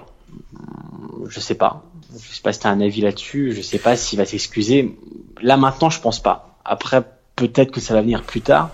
Je sais pas si tu as un avis là-dessus, je sais pas s'il va s'excuser. Là maintenant je pense pas. Après peut-être que ça va venir plus tard,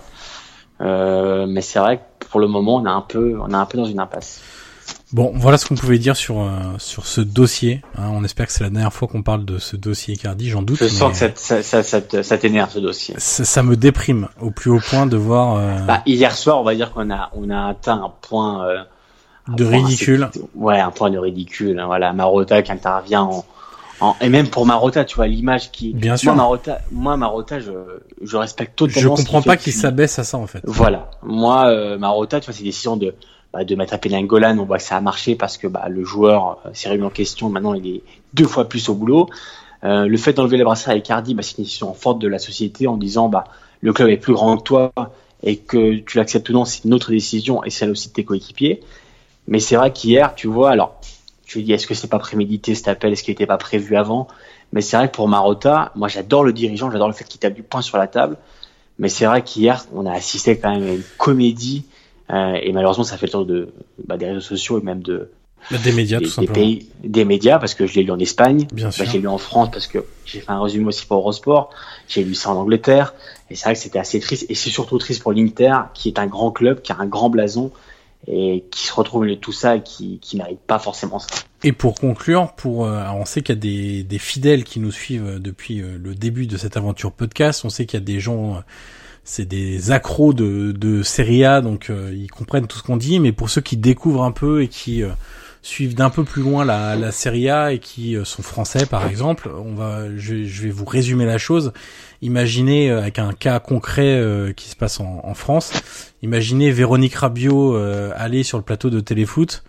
mais c'est vrai que pour le moment on est un peu dans une impasse. Bon, voilà ce qu'on pouvait dire sur ce dossier. On espère que c'est la dernière fois qu'on parle de ce dossier Icardi, j'en doute. Je sens que ça t'énerve ce dossier. Ça me déprime au plus haut point de voir. Hier soir, on va dire qu'on a atteint un point de ridicule. Un point de ridicule. Voilà, Marotta qui intervient et même pour Marotta, tu vois l'image qui. Bien sûr. Moi Marotta, je respecte totalement. Je comprends pas qu'il s'abaisse à ça en fait. Voilà, moi Marotta, tu vois, c'est décision de mettre à Penangolan, on voit que ça a marché parce que le joueur s'est remis en question, maintenant il est 2 fois plus au boulot. Le fait d'enlever le brassard à Icardi, c'est une décision forte de la société en disant le club est plus grand que toi et que tu l'acceptes ou non, c'est une autre décision et celle aussi de tes coéquipiers. Mais c'est vrai qu'hier, tu vois, alors je me dis est-ce que c'est pas prémédité cet appel, est-ce qu'il n'était pas prévu avant? Mais c'est vrai que pour Marotta, moi j'adore le dirigeant, j'adore le fait qu'il tape du poing sur la table, mais c'est vrai qu'hier on a assisté quand même à une comédie. Et malheureusement, ça fait le tour des réseaux sociaux et même des médias, tout simplement. Des médias, parce que je l'ai lu en Espagne. Bien sûr. Je l'ai lu en France parce que j'ai fait un résumé aussi pour Eurosport. J'ai lu ça en Angleterre. Et c'est vrai que c'était assez triste. Et c'est surtout triste pour l'Inter, qui est un grand club, qui a un grand blason et qui se retrouve au milieu de tout ça et qui mérite pas forcément ça. Et pour conclure, alors on sait qu'il y a des fidèles qui nous suivent depuis le début de cette aventure podcast. On sait qu'il y a des gens... c'est des accros de Serie A, donc ils comprennent tout ce qu'on dit, mais pour ceux qui découvrent un peu et qui suivent d'un peu plus loin la Serie A et qui sont français par exemple, je vais vous résumer la chose. Imaginez avec un cas concret qui se passe en France, imaginez Véronique Rabiot aller sur le plateau de Téléfoot,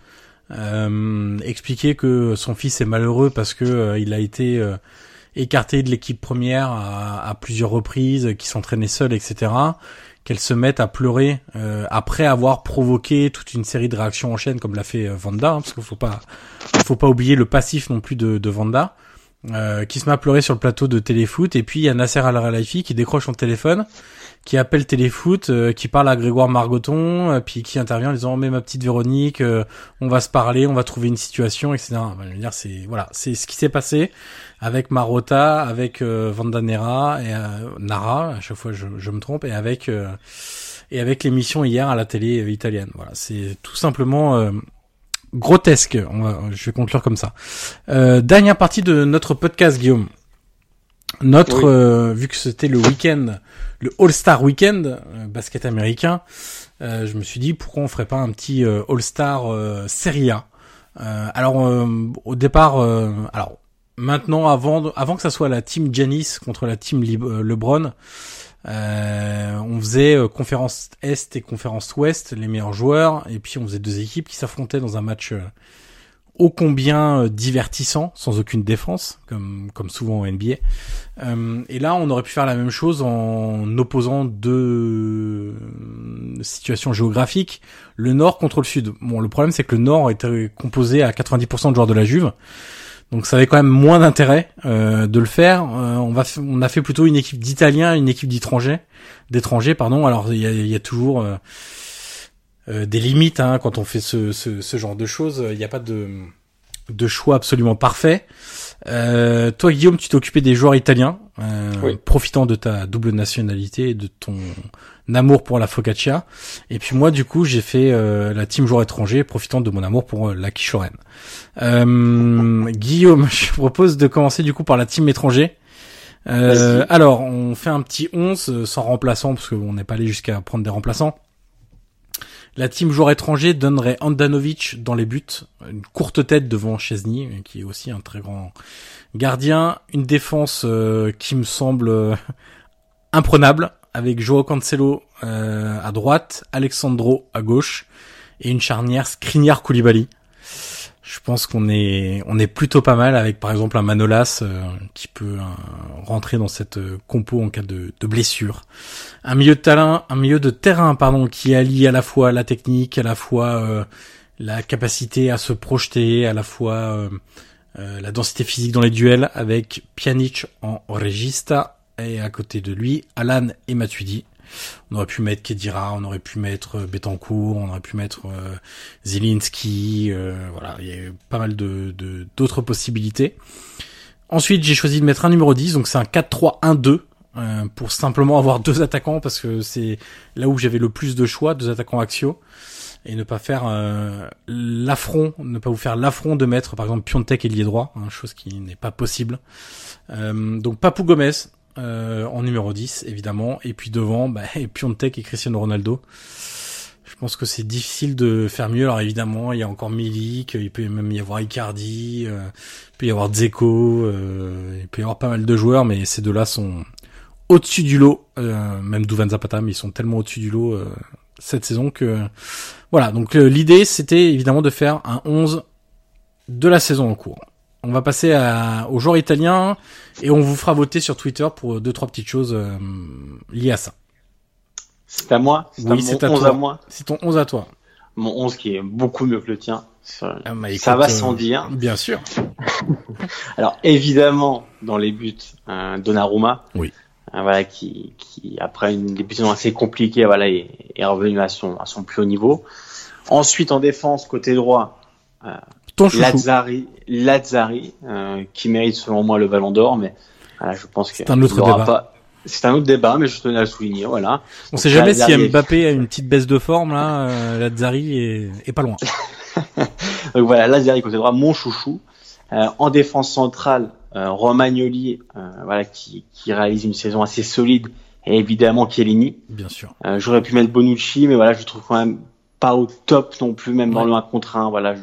expliquer que son fils est malheureux parce que il a été écarté de l'équipe première à plusieurs reprises, qui s'entraînait seul, etc., qu'elle se mette à pleurer après avoir provoqué toute une série de réactions en chaîne comme l'a fait Vanda, parce qu'il faut pas oublier le passif non plus de Vanda, qui se met à pleurer sur le plateau de Téléfoot, et puis il y a Nasser Al-Khelaifi qui décroche son téléphone, qui appelle Téléfoot, qui parle à Grégoire Margoton, puis qui intervient en disant mais ma petite Véronique, on va se parler, on va trouver une situation, etc. Je veux dire, c'est ce qui s'est passé avec Marotta, avec Vanda Nara et Nara, à chaque fois je me trompe, et avec l'émission hier à la télé italienne. Voilà, c'est tout simplement grotesque. Je vais conclure comme ça. Dernière partie de notre podcast, Guillaume. Vu que c'était le week-end, le All-Star Weekend basket américain, je me suis dit pourquoi on ferait pas un petit All-Star Serie A. Au départ, maintenant avant que ça soit la team Giannis contre la team LeBron, on faisait conférence Est et conférence Ouest, les meilleurs joueurs, et puis on faisait 2 équipes qui s'affrontaient dans un match ô combien divertissant, sans aucune défense, comme souvent en NBA. Et là, on aurait pu faire la même chose en opposant 2 situations géographiques, le Nord contre le Sud. Bon, le problème, c'est que le Nord était composé à 90% de joueurs de la Juve, donc ça avait quand même moins d'intérêt de le faire. On a fait plutôt une équipe d'Italiens, une équipe d'étrangers. Alors il y a toujours des limites quand on fait ce genre de choses. Il n'y a pas de choix absolument parfait. Toi, Guillaume, tu t'es occupé des joueurs italiens, Oui. profitant de ta double nationalité et de ton amour pour la focaccia. Et puis moi, du coup, j'ai fait la team joueurs étrangers, profitant de mon amour pour la quiche lorraine. Guillaume, je propose de commencer du coup par la team étranger. Alors, on fait un petit 11 sans remplaçant, parce qu'on n'est pas allé jusqu'à prendre des remplaçants. La team joueur étranger donnerait Handanovic dans les buts, une courte tête devant Szczesny, qui est aussi un très grand gardien, une défense qui me semble imprenable, avec Joao Cancelo à droite, Alexandro à gauche, et une charnière Skriniar-Koulibaly. Je pense qu'on est plutôt pas mal avec par exemple un Manolas qui peut rentrer dans cette compo en cas de blessure. Un milieu de terrain qui allie à la fois la technique, à la fois la capacité à se projeter, à la fois la densité physique dans les duels, avec Pjanic en regista et à côté de lui Alan et Matuidi. On aurait pu mettre Khedira, on aurait pu mettre Betancourt, on aurait pu mettre Zielinski, voilà, il y a pas mal d'autres possibilités. Ensuite, j'ai choisi de mettre un numéro 10, donc c'est un 4-3-1-2 pour simplement avoir deux attaquants, parce que c'est là où j'avais le plus de choix, deux attaquants axiaux, et ne pas faire ne pas vous faire l'affront de mettre par exemple Piontek ailier droit, chose qui n'est pas possible. Donc Papou Gomez en numéro 10 évidemment, et puis devant Piontek et Cristiano Ronaldo. Je pense que c'est difficile de faire mieux. Alors évidemment il y a encore Milik, il peut même y avoir Icardi, il peut y avoir Dzeko, il peut y avoir pas mal de joueurs, mais ces deux-là sont au-dessus du lot, même Duvan Zapata, mais ils sont tellement au-dessus du lot cette saison que voilà. Donc l'idée c'était évidemment de faire un 11 de la saison en cours. On va passer aux joueurs italiens et on vous fera voter sur Twitter pour 2-3 petites choses liées à ça. C'est à moi? Oui, c'est à 11 toi. à moi. C'est ton 11 à toi. Mon 11 qui est beaucoup mieux que le tien. Ça, Écoute, ça va sans dire. Bien sûr. Alors évidemment, dans les buts, Donnarumma. Oui. Voilà, qui après une débutation assez compliquée, voilà, est revenu à son plus haut niveau. Ensuite, en défense, côté droit, Ton chouchou. Lazzari, qui mérite selon moi le Ballon d'Or, mais voilà, je pense que C'est un autre débat. C'est un autre débat, mais je tenais à le souligner, voilà. On sait jamais si Mbappé a une petite baisse de forme là, Lazzari est pas loin. Donc voilà, Lazzari côté droit, mon chouchou. En défense centrale, Romagnoli, voilà, qui réalise une saison assez solide, et évidemment Chiellini. Bien sûr. J'aurais pu mettre Bonucci, mais voilà, je trouve quand même pas au top non plus, même dans le 1 contre 1. Voilà,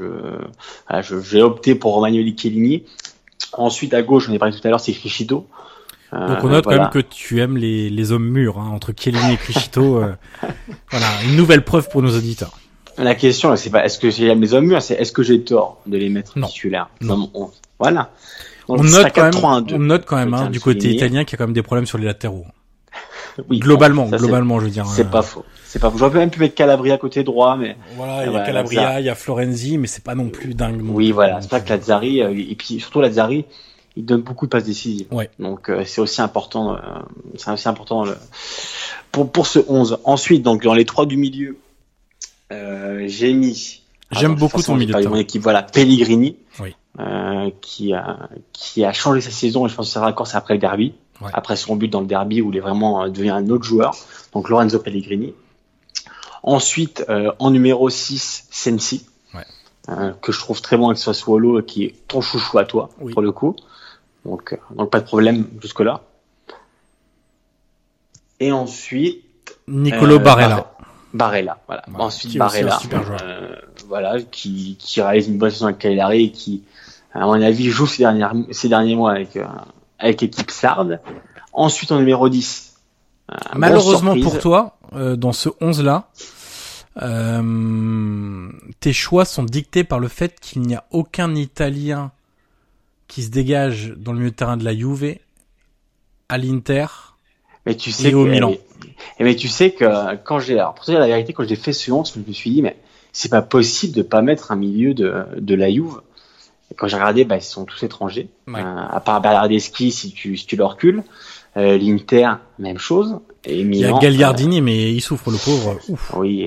j'ai opté pour Romagnoli, Chiellini. Ensuite, à gauche, on est parlé tout à l'heure, c'est Criscito. Donc on note quand même que tu aimes les hommes mûrs, entre Chiellini et Criscito. Voilà, une nouvelle preuve pour nos auditeurs. La question, c'est pas est-ce que j'aime les hommes mûrs, c'est est-ce que j'ai tort de les mettre titulaires. Non. Voilà. Donc, on note quand même du côté italien qu'il y a quand même des problèmes sur les latéraux. Oui, globalement, je veux dire. C'est pas faux. J'aurais même pu mettre Calabria côté droit, mais voilà, il y a Calabria, il y a Florenzi, mais c'est pas non plus dingue. Oui, voilà, c'est pas que Lazzari, et puis surtout Lazzari, il donne beaucoup de passes décisives. Ouais. Donc c'est aussi important, pour ce 11. Ensuite, donc dans les trois du milieu, j'aime beaucoup ton milieu de terrain. Mon équipe, voilà, Pellegrini, oui. qui a changé sa saison, et je pense que ça sera encore après le derby. Ouais. Après son but dans le derby où il est vraiment devenu un autre joueur, donc Lorenzo Pellegrini. Ensuite, en numéro 6, Sensi, que je trouve très bon avec Sassuolo, et qui est ton chouchou à toi, pour le coup. Donc pas de problème jusque-là. Et ensuite... Nicolo Barella. Barella, voilà. Ensuite, Barella, voilà, qui réalise une bonne saison avec Cagliari, et qui, à mon avis, joue ces derniers mois avec l'équipe sarde. Ensuite, en numéro 10. Malheureusement pour toi, dans ce 11-là, tes choix sont dictés par le fait qu'il n'y a aucun Italien qui se dégage dans le milieu de terrain de la Juve, à l'Inter, et au Milan. Mais tu sais que pour te dire la vérité, quand j'ai fait ce 11, je me suis dit, mais c'est pas possible de pas mettre un milieu de la Juve. Et quand j'ai regardé, ils sont tous étrangers. Ouais. À part Bernardeschi, si tu le recules. L'Inter, même chose. Et Milan, il y a Gagliardini, mais il souffre, le pauvre. Ouf. Oui.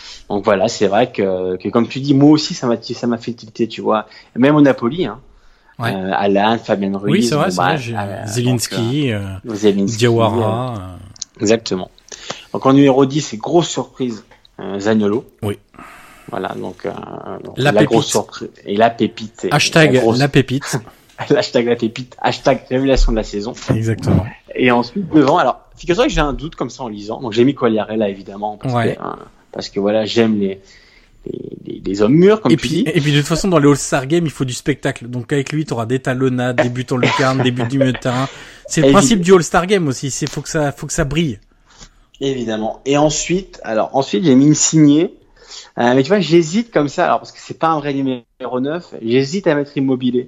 Donc voilà, c'est vrai que comme tu dis, moi aussi, ça m'a fait tilter, tu vois. Même au Napoli, Ouais. Alan, Fabien Ruiz. Oui, c'est vrai, Zielinski, Diawara. Exactement. Donc en numéro 10, c'est grosse surprise, Zaniolo. Oui. Voilà, donc la grosse surprise. Et la pépite. Hashtag la pépite. Hashtag la pépite. Hashtag révélation de la saison. Exactement. Et ensuite, devant, alors, figure-toi que j'ai un doute comme ça en lisant. Donc j'ai mis Quagliarella, évidemment, parce que voilà, j'aime les hommes mûrs, comme tu dis. Et puis de toute façon, dans les All-Star Games, il faut du spectacle. Donc avec lui, tu auras des talonnades, des buts en lucarne, des buts du milieu de terrain. C'est le principe du All-Star Game aussi. Faut que ça brille. Évidemment. Et ensuite, j'ai mis une signée. Mais tu vois, j'hésite comme ça, alors parce que c'est pas un vrai numéro 9, j'hésite à mettre Immobilier,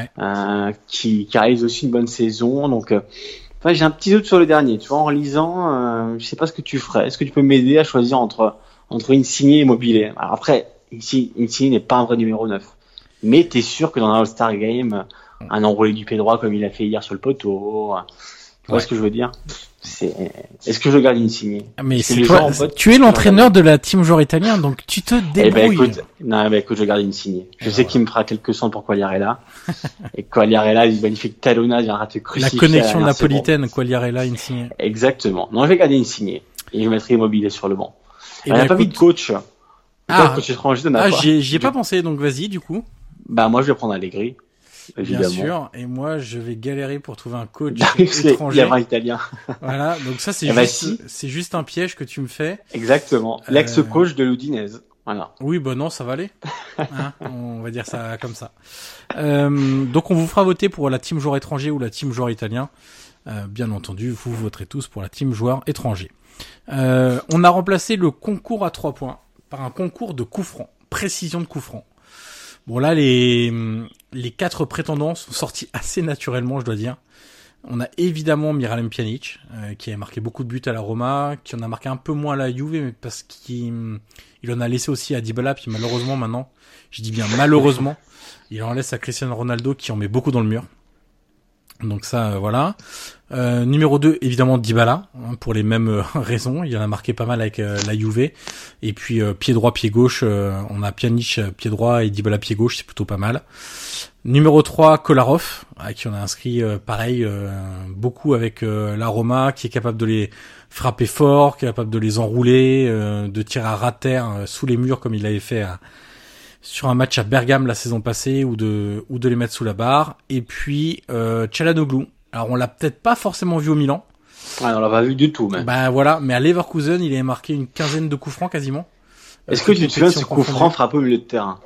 qui réalise aussi une bonne saison. Donc, j'ai un petit doute sur le dernier. Tu vois, en lisant, je sais pas ce que tu ferais. Est-ce que tu peux m'aider à choisir entre Insigne et Immobilier? Alors après, Insigne n'est pas un vrai numéro 9, mais t'es sûr que dans un All-Star Game, un enroulé du pied droit comme il a fait hier sur le poteau, tu vois ce que je veux dire? Est-ce que je garde Insigne? Mais c'est toi, tu es l'entraîneur de la team joueur italien, donc tu te débrouilles. Écoute, je garde Insigne. Je sais qu'il me fera quelques cents pour Quagliarella. Et Quagliarella, une magnifique talonnade, il a raté crucifié. La connexion napolitaine, Quagliarella, Insigne. Exactement. Non, je vais garder Insigne. Et je mettrai Immobilier sur le banc. Il n'y a pas mis de coach. Coach étranger, j'y ai pas pensé, donc vas-y, du coup. Moi, je vais prendre Allegri. Évidemment. Bien sûr, et moi je vais galérer pour trouver un coach étranger. Il y a un italien. Voilà, donc ça c'est c'est juste un piège que tu me fais. Exactement. L'ex-coach de l'Udinese. Voilà. Oui, non, ça va aller. On va dire ça comme ça. Donc on vous fera voter pour la team joueur étranger ou la team joueur italien. Bien entendu, vous voterez tous pour la team joueur étranger. On a remplacé le concours à 3 points par un concours de coups francs, précision de coups francs. Bon là, les 4 prétendants sont sortis assez naturellement, je dois dire. On a évidemment Miralem Pjanic, qui a marqué beaucoup de buts à la Roma, qui en a marqué un peu moins à la Juve, mais parce qu'il en a laissé aussi à Dybala, puis malheureusement maintenant, je dis bien malheureusement, il en laisse à Cristiano Ronaldo, qui en met beaucoup dans le mur. Donc ça, voilà. Numéro 2, évidemment Dybala, pour les mêmes raisons. Il en a marqué pas mal avec la Juve. Et puis pied droit, pied gauche, on a Pjanic pied droit et Dybala pied gauche, c'est plutôt pas mal. Numéro 3, Kolarov, à qui on a inscrit pareil beaucoup avec la Roma, qui est capable de les frapper fort, qui est capable de les enrouler, de tirer à ras de terre sous les murs comme il l'avait fait sur un match à Bergame la saison passée, ou de les mettre sous la barre. Et puis Çalhanoğlu. Alors on l'a peut-être pas forcément vu au Milan. Ouais, on l'a pas vu du tout même. Voilà, mais à Leverkusen, il avait marqué une quinzaine de coups francs quasiment. Est-ce que tu te souviens de ce coup franc frappé au milieu de terrain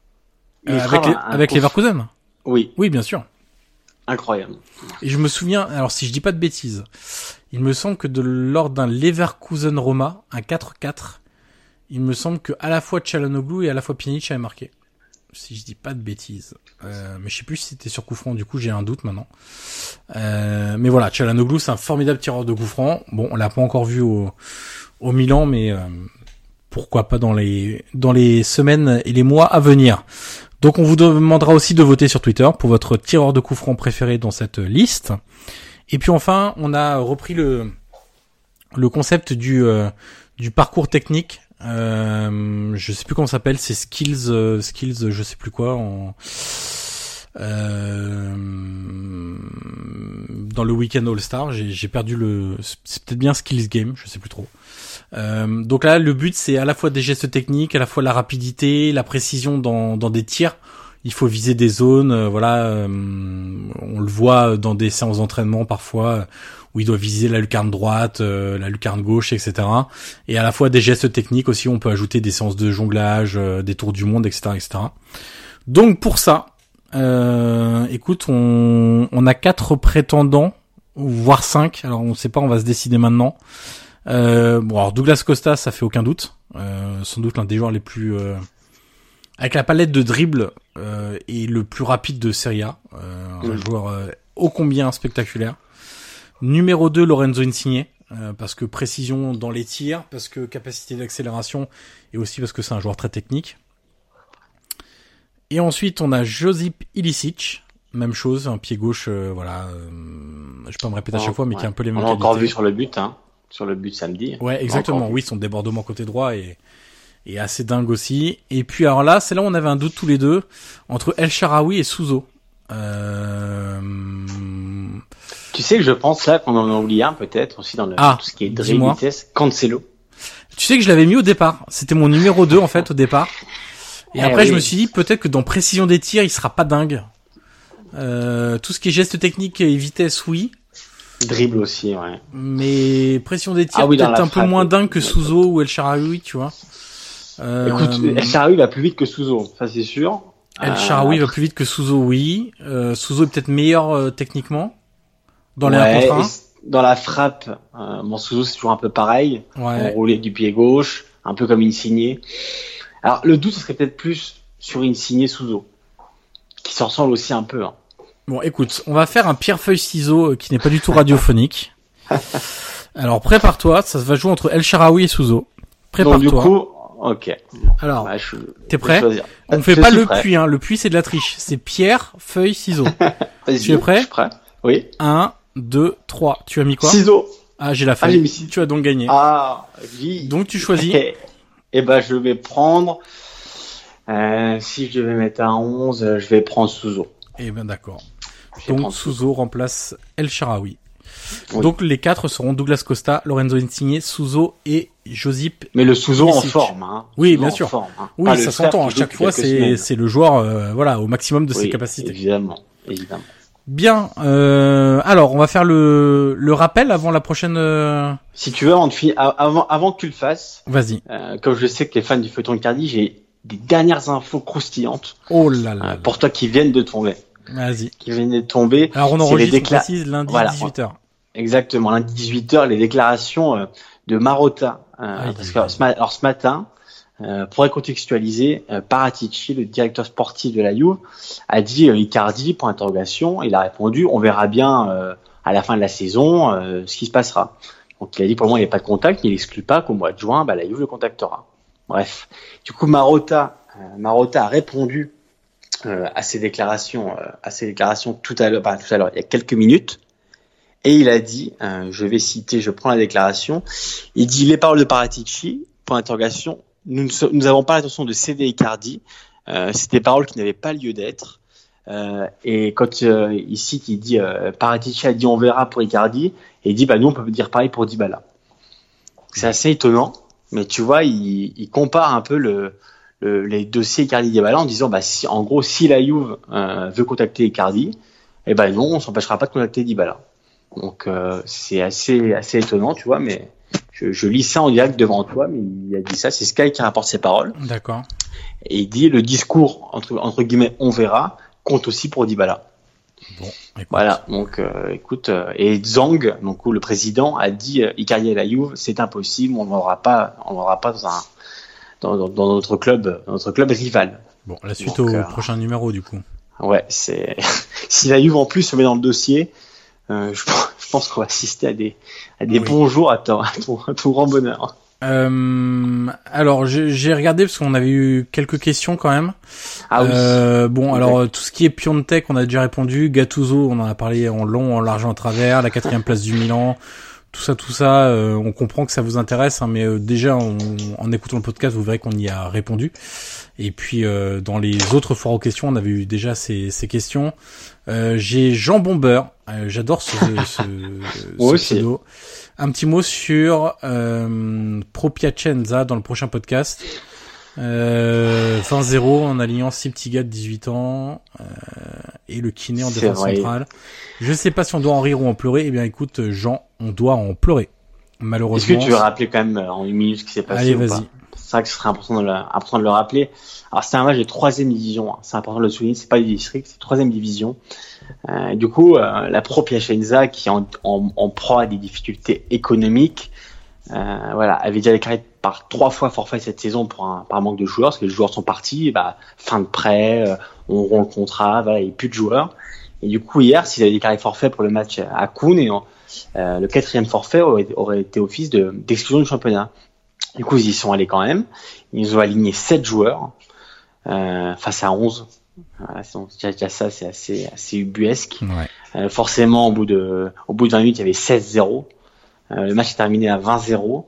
avec Leverkusen? Oui. Oui, bien sûr. Incroyable. Et je me souviens, alors si je dis pas de bêtises, il me semble que lors d'un Leverkusen-Roma, un 4-4, il me semble que à la fois Çalhanoğlu et à la fois Pjanic avaient marqué. Si je dis pas de bêtises. Mais je sais plus si c'était sur coup franc, du coup j'ai un doute maintenant. Mais voilà, Çalhanoğlu, c'est un formidable tireur de coup franc. Bon, on l'a pas encore vu au Milan, mais pourquoi pas dans les semaines et les mois à venir. Donc on vous demandera aussi de voter sur Twitter pour votre tireur de coup franc préféré dans cette liste. Et puis enfin, on a repris le concept du parcours technique. Je sais plus comment ça s'appelle, c'est skills, je sais plus quoi dans le Weekend All-Star, j'ai perdu c'est peut-être bien Skills Game, je sais plus trop. Donc là, le but, c'est à la fois des gestes techniques, à la fois la rapidité, la précision dans des tirs. Il faut viser des zones, on le voit dans des séances d'entraînement parfois, où il doit viser la lucarne droite, la lucarne gauche, etc. Et à la fois des gestes techniques aussi, on peut ajouter des séances de jonglage, des tours du monde, etc., etc. Donc pour ça, écoute, on a 4 prétendants, voire 5. Alors on sait pas, on va se décider maintenant. Alors Douglas Costa, ça fait aucun doute. Sans doute l'un des joueurs les plus avec la palette de dribble et le plus rapide de Serie A. Un joueur ô combien spectaculaire. Numéro 2, Lorenzo Insigne, parce que précision dans les tirs, parce que capacité d'accélération, et aussi parce que c'est un joueur très technique. Et ensuite, on a Josip Ilicic, même chose, un pied gauche, je vais pas me répéter à chaque fois, mais qui a un peu les mêmes qualités. On l'a encore vu sur le but samedi. Ouais, exactement, oui, son débordement côté droit est assez dingue aussi. Et puis alors là, c'est là où on avait un doute tous les deux, entre El Shaarawy et Souzo. Tu sais que je pense là qu'on en a oublié un peut-être aussi dans tout ce qui est drill, vitesse, Cancelo. Tu sais que je l'avais mis au départ. C'était mon numéro 2 en fait au départ. Et après je me suis dit peut-être que dans précision des tirs il sera pas dingue. Tout ce qui est gestes techniques et vitesse, oui. Dribble aussi, ouais. Mais pression des tirs, peut-être un peu moins dingue que Souzo ou El Shaarawy, tu vois. Écoute, El Shaarawy va plus vite que Souzo, ça c'est sûr. El Shaarawy va plus vite que Souzo, oui. Souzo est peut-être meilleur techniquement dans les 1 contre 1. Dans la frappe, Souzo c'est toujours un peu pareil. Ouais. Enroulé du pied gauche, un peu comme Insigne. Alors le doute ce serait peut-être plus sur Insigne Souzo, qui se ressemble aussi un peu. Hein. Bon, écoute, on va faire un pierre-feuille-ciseau qui n'est pas du tout radiophonique. Alors, prépare-toi, ça va jouer entre El Shaarawy et Souzo. Prépare-toi. Donc, du coup, ok. Alors, t'es prêt? On fait pas le puits, hein. Le puits, c'est de la triche. C'est pierre, feuille, ciseau. Tu es prêt? Je suis prêt. Oui. 1, 2, 3. Tu as mis quoi? Ciseaux. Ah, j'ai la feuille. Tu as donc gagné. Ah, oui. Donc, tu choisis. Eh ben, je vais prendre, si je devais mettre un 11, je vais prendre Souzo. Eh ben, d'accord. Donc Souzo remplace El Shaarawy. Oui. Donc les 4 seront Douglas Costa, Lorenzo Insigne, Souzo et Josip. Mais le Souzo en Misic. forme, hein. Oui, bien sûr. Forme, hein. Oui, ça s'entend. À chaque fois, c'est le joueur, au maximum de ses capacités. Évidemment. Bien. Alors, on va faire le rappel avant la prochaine. Si tu veux, avant que tu le fasses. Vas-y. Comme je sais que les fans du feuilleton Icardi, j'ai des dernières infos croustillantes. Oh là là. Pour toi qui viennent de tomber. Vas-y. Qui viennent de tomber. Alors on enregistre, on précise, lundi 18h. Exactement, lundi 18h, les déclarations de Marotta. Parce que ce matin, pour recontextualiser, Paratici, le directeur sportif de la Juve, a dit Icardi, point d'interrogation. Il a répondu, on verra bien à la fin de la saison ce qui se passera. Donc il a dit pour le moment il n'y a pas de contact, il n'exclut pas qu'au mois de juin, la Juve le contactera. Bref, du coup Marotta a répondu à ces déclarations tout à l'heure, il y a quelques minutes, et il a dit, je prends la déclaration, il dit les paroles de Paratici, point d'interrogation, nous n'avons pas l'intention de céder Icardi, c'est des paroles qui n'avaient pas lieu d'être, et quand il cite, il dit Paratici a dit on verra pour Icardi, et il dit nous on peut dire pareil pour Dybala. C'est assez étonnant, mais tu vois, il compare un peu les dossiers Icardi Dybala en disant si la Juve veut contacter Icardi, non, on s'empêchera pas de contacter Dybala. Donc c'est assez étonnant, tu vois, mais je lis ça en direct devant toi, mais il a dit ça, c'est Sky qui rapporte ses paroles. D'accord. Et il dit le discours entre guillemets on verra compte aussi pour Dybala. Bon, écoute. Voilà, donc écoute, et Zhang, donc le président, a dit Icardi à la Juve, c'est impossible, on n'aura pas dans notre club rival. Bon, la suite donc, au prochain numéro du coup. Ouais, c'est si la Juve en plus se met dans le dossier, je pense qu'on va assister à des bons jours à ton grand bonheur. Alors j'ai regardé parce qu'on avait eu quelques questions quand même. Ah oui. Bon, okay. Alors tout ce qui est Piontek, on a déjà répondu. Gattuso, on en a parlé en long, en large, en travers. La 4e place du Milan. Tout ça, on comprend que ça vous intéresse, hein, mais déjà en écoutant le podcast, vous verrez qu'on y a répondu. Et puis dans les autres foires aux questions, on avait eu déjà ces questions. J'ai Jean Bomber, j'adore ce pseudo. Un petit mot sur Pro Piacenza dans le prochain podcast. 20-0 en alignant 6 petits gars de 18 ans et le kiné en défense centrale. Je sais pas si on doit en rire ou en pleurer. Eh bien écoute Jean, on doit en pleurer. Malheureusement. Est-ce que tu veux rappeler quand même en une minute ce qui s'est passé? Allez, ou vas-y. Pas c'est vrai que ce serait important de le rappeler. Alors c'est un match de 3e division, hein. C'est important de le souligner, c'est pas du district, c'est 3e division. Du coup, la Pro Piacenza qui est en proie à des difficultés économiques, avait déjà déclaré par 3 fois forfait cette saison par manque de joueurs, parce que les joueurs sont partis, fin de prêt, on rompt le contrat, il n'y a plus de joueurs. Et du coup, hier, s'ils avaient déclaré forfait pour le match à Koun, le 4e forfait aurait été office d'exclusion du championnat. Du coup, ils y sont allés quand même. Ils ont aligné 7 joueurs face à 11. Voilà, déjà ça, c'est assez ubuesque. Ouais. Forcément, au bout de 20 minutes, il y avait 16-0. Le match est terminé à 20-0.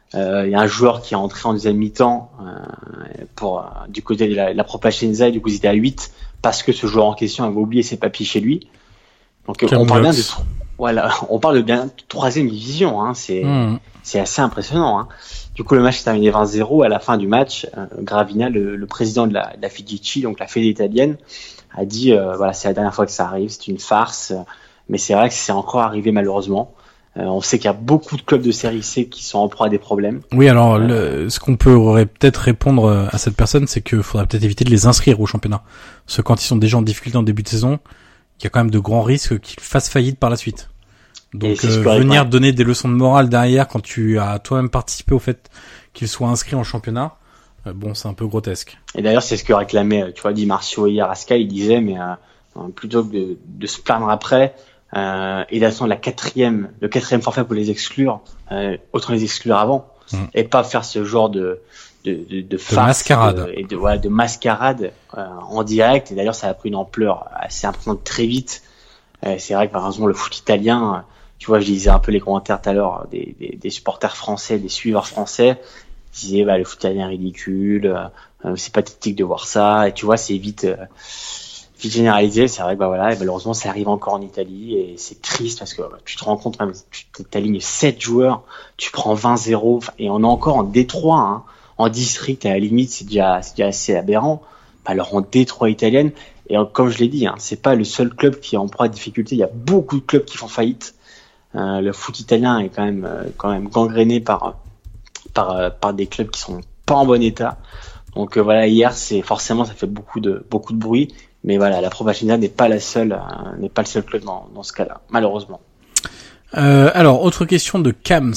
Il y a un joueur qui est entré en deuxième mi-temps pour du côté de la Pro Piacenza, et du coup ils étaient à 8 parce que ce joueur en question avait oublié ses papiers chez lui. Donc on parle bien on parle de bien de troisième division, hein. C'est assez impressionnant, hein. Du coup le match s'est terminé 20-0. À la fin du match, Gravina, le président de la FIGC, donc la fédé italienne, a dit voilà, c'est la dernière fois que ça arrive, c'est une farce, mais c'est vrai que c'est encore arrivé malheureusement. On sait qu'il y a beaucoup de clubs de série C qui sont en proie à des problèmes. Oui, alors ce qu'on pourrait peut-être répondre à cette personne, c'est qu'il faudrait peut-être éviter de les inscrire au championnat. Parce que quand ils sont déjà en difficulté en début de saison, il y a quand même de grands risques qu'ils fassent faillite par la suite. Donc venir donner des leçons de morale derrière quand tu as toi-même participé au fait qu'ils soient inscrits en championnat, bon, c'est un peu grotesque. Et d'ailleurs, c'est ce que réclamait, tu vois, Di Marzio hier à Sky. Il disait, mais plutôt que de se plaindre après, et d'attendre le quatrième forfait pour les exclure, autant les exclure avant, et pas faire ce genre de farce, mascarade de mascarade en direct. Et d'ailleurs, ça a pris une ampleur assez importante très vite. C'est vrai que par exemple le foot italien, tu vois, je lisais un peu les commentaires tout à l'heure des supporters français, des suiveurs français. Ils disaient le foot italien est ridicule, c'est pathétique de voir ça. Et tu vois, c'est vite généralisé. C'est vrai que et malheureusement ça arrive encore en Italie, et c'est triste parce que tu te rends compte, même tu t'alignes 7 joueurs, tu prends 20-0, et on est encore en D3, hein, en district à la limite, c'est déjà assez aberrant. Alors en D3 italienne, et comme je l'ai dit, hein, c'est pas le seul club qui est en proie à difficulté. Il y a beaucoup de clubs qui font faillite. Le foot italien est quand même gangréné par des clubs qui sont pas en bon état. Donc hier, ça fait beaucoup de bruit. Mais voilà, la Pro Piacenza n'est pas le seul club dans ce cas-là, malheureusement. Alors, autre question de Kams.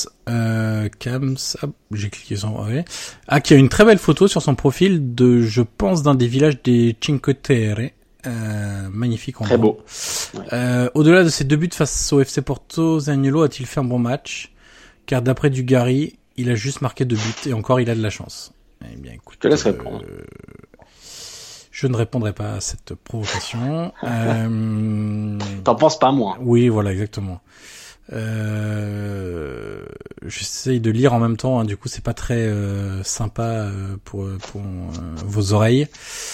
J'ai cliqué sur qui a une très belle photo sur son profil je pense, d'un des villages des Cinque Terre. Magnifique endroit. Très beau. Ouais. Au-delà de ses 2 buts face au FC Porto, Zaniolo a-t-il fait un bon match? Car d'après Dugarry, il a juste marqué 2 buts, et encore il a de la chance. Eh bien, écoute, je te laisse répondre. Je ne répondrai pas à cette provocation. T'en penses pas moins. Oui, voilà, exactement. J'essaye de lire en même temps, hein, du coup c'est pas très sympa pour vos oreilles.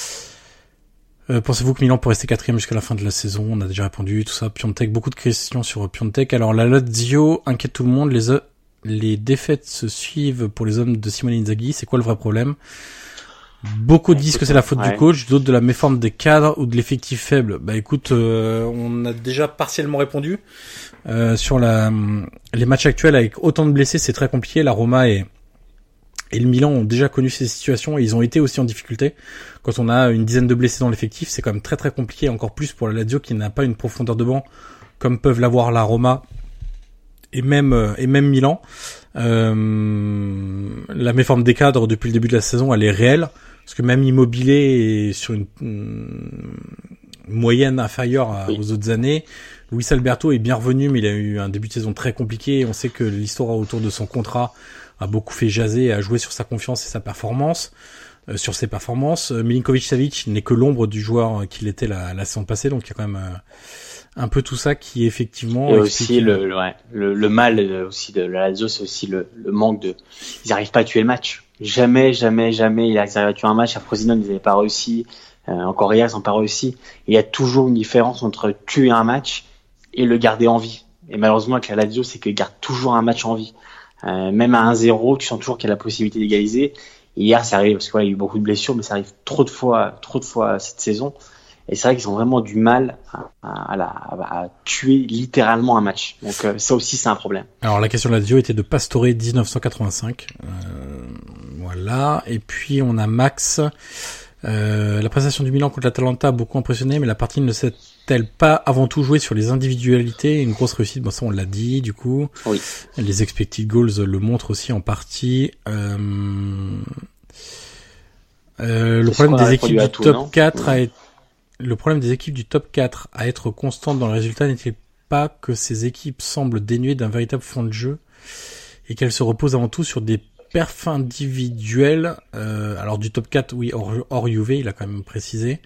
Pensez-vous que Milan peut rester 4e jusqu'à la fin de la saison? On a déjà répondu, tout ça. Piontek, beaucoup de questions sur Piontek. Alors la Lazio inquiète tout le monde, les défaites se suivent pour les hommes de Simone Inzaghi. C'est quoi le vrai problème? Beaucoup disent que c'est la faute du coach, d'autres de la méforme des cadres ou de l'effectif faible. Écoute, on a déjà partiellement répondu. Sur les matchs actuels avec autant de blessés, c'est très compliqué. La Roma et le Milan ont déjà connu ces situations, et ils ont été aussi en difficulté. Quand on a une dizaine de blessés dans l'effectif, c'est quand même très très compliqué, encore plus pour la Lazio qui n'a pas une profondeur de banc comme peuvent l'avoir la Roma et même Milan. La méforme des cadres depuis le début de la saison, elle est réelle, parce que même Immobile est sur une moyenne inférieure aux autres années. Luis Alberto est bien revenu, mais il a eu un début de saison très compliqué. On sait que l'histoire autour de son contrat a beaucoup fait jaser et a joué sur sa confiance et sa performance, sur ses performances. Milinkovic-Savic n'est que l'ombre du joueur qu'il était la saison passée, donc il y a quand même un peu tout ça qui effectivement. Et aussi le mal aussi de la Lazio, c'est aussi le manque de. Ils n'arrivent pas à tuer le match. Jamais ils arrivent à tuer un match. À Frosinone, ils n'avaient pas réussi. Encore hier, ils n'ont pas réussi. Il y a toujours une différence entre tuer un match et le garder en vie. Et malheureusement, avec la Lazio, c'est qu'ils gardent toujours un match en vie. Même à 1-0, tu sens toujours qu'il y a la possibilité d'égaliser. Et hier, ça arrive parce qu'il y a eu beaucoup de blessures, mais ça arrive trop de fois cette saison. Et c'est vrai qu'ils ont vraiment du mal à tuer littéralement un match. Donc ça aussi, c'est un problème. Alors la question de la Lazio était de Pastore 1985. Voilà. Et puis on a Max. La prestation du Milan contre l'Atalanta a beaucoup impressionné, mais la partie ne s'est-elle pas avant tout jouée sur les individualités? Une grosse réussite, bon ça on l'a dit du coup. Oui. Les expected goals le montrent aussi en partie. Le problème des équipes du top 4 le problème des équipes du top 4 à être constantes dans le résultat n'est-il pas que ces équipes semblent dénuées d'un véritable fond de jeu et qu'elles se reposent avant tout sur des perfs individuels? Alors du top 4, oui, hors Juve, il a quand même précisé.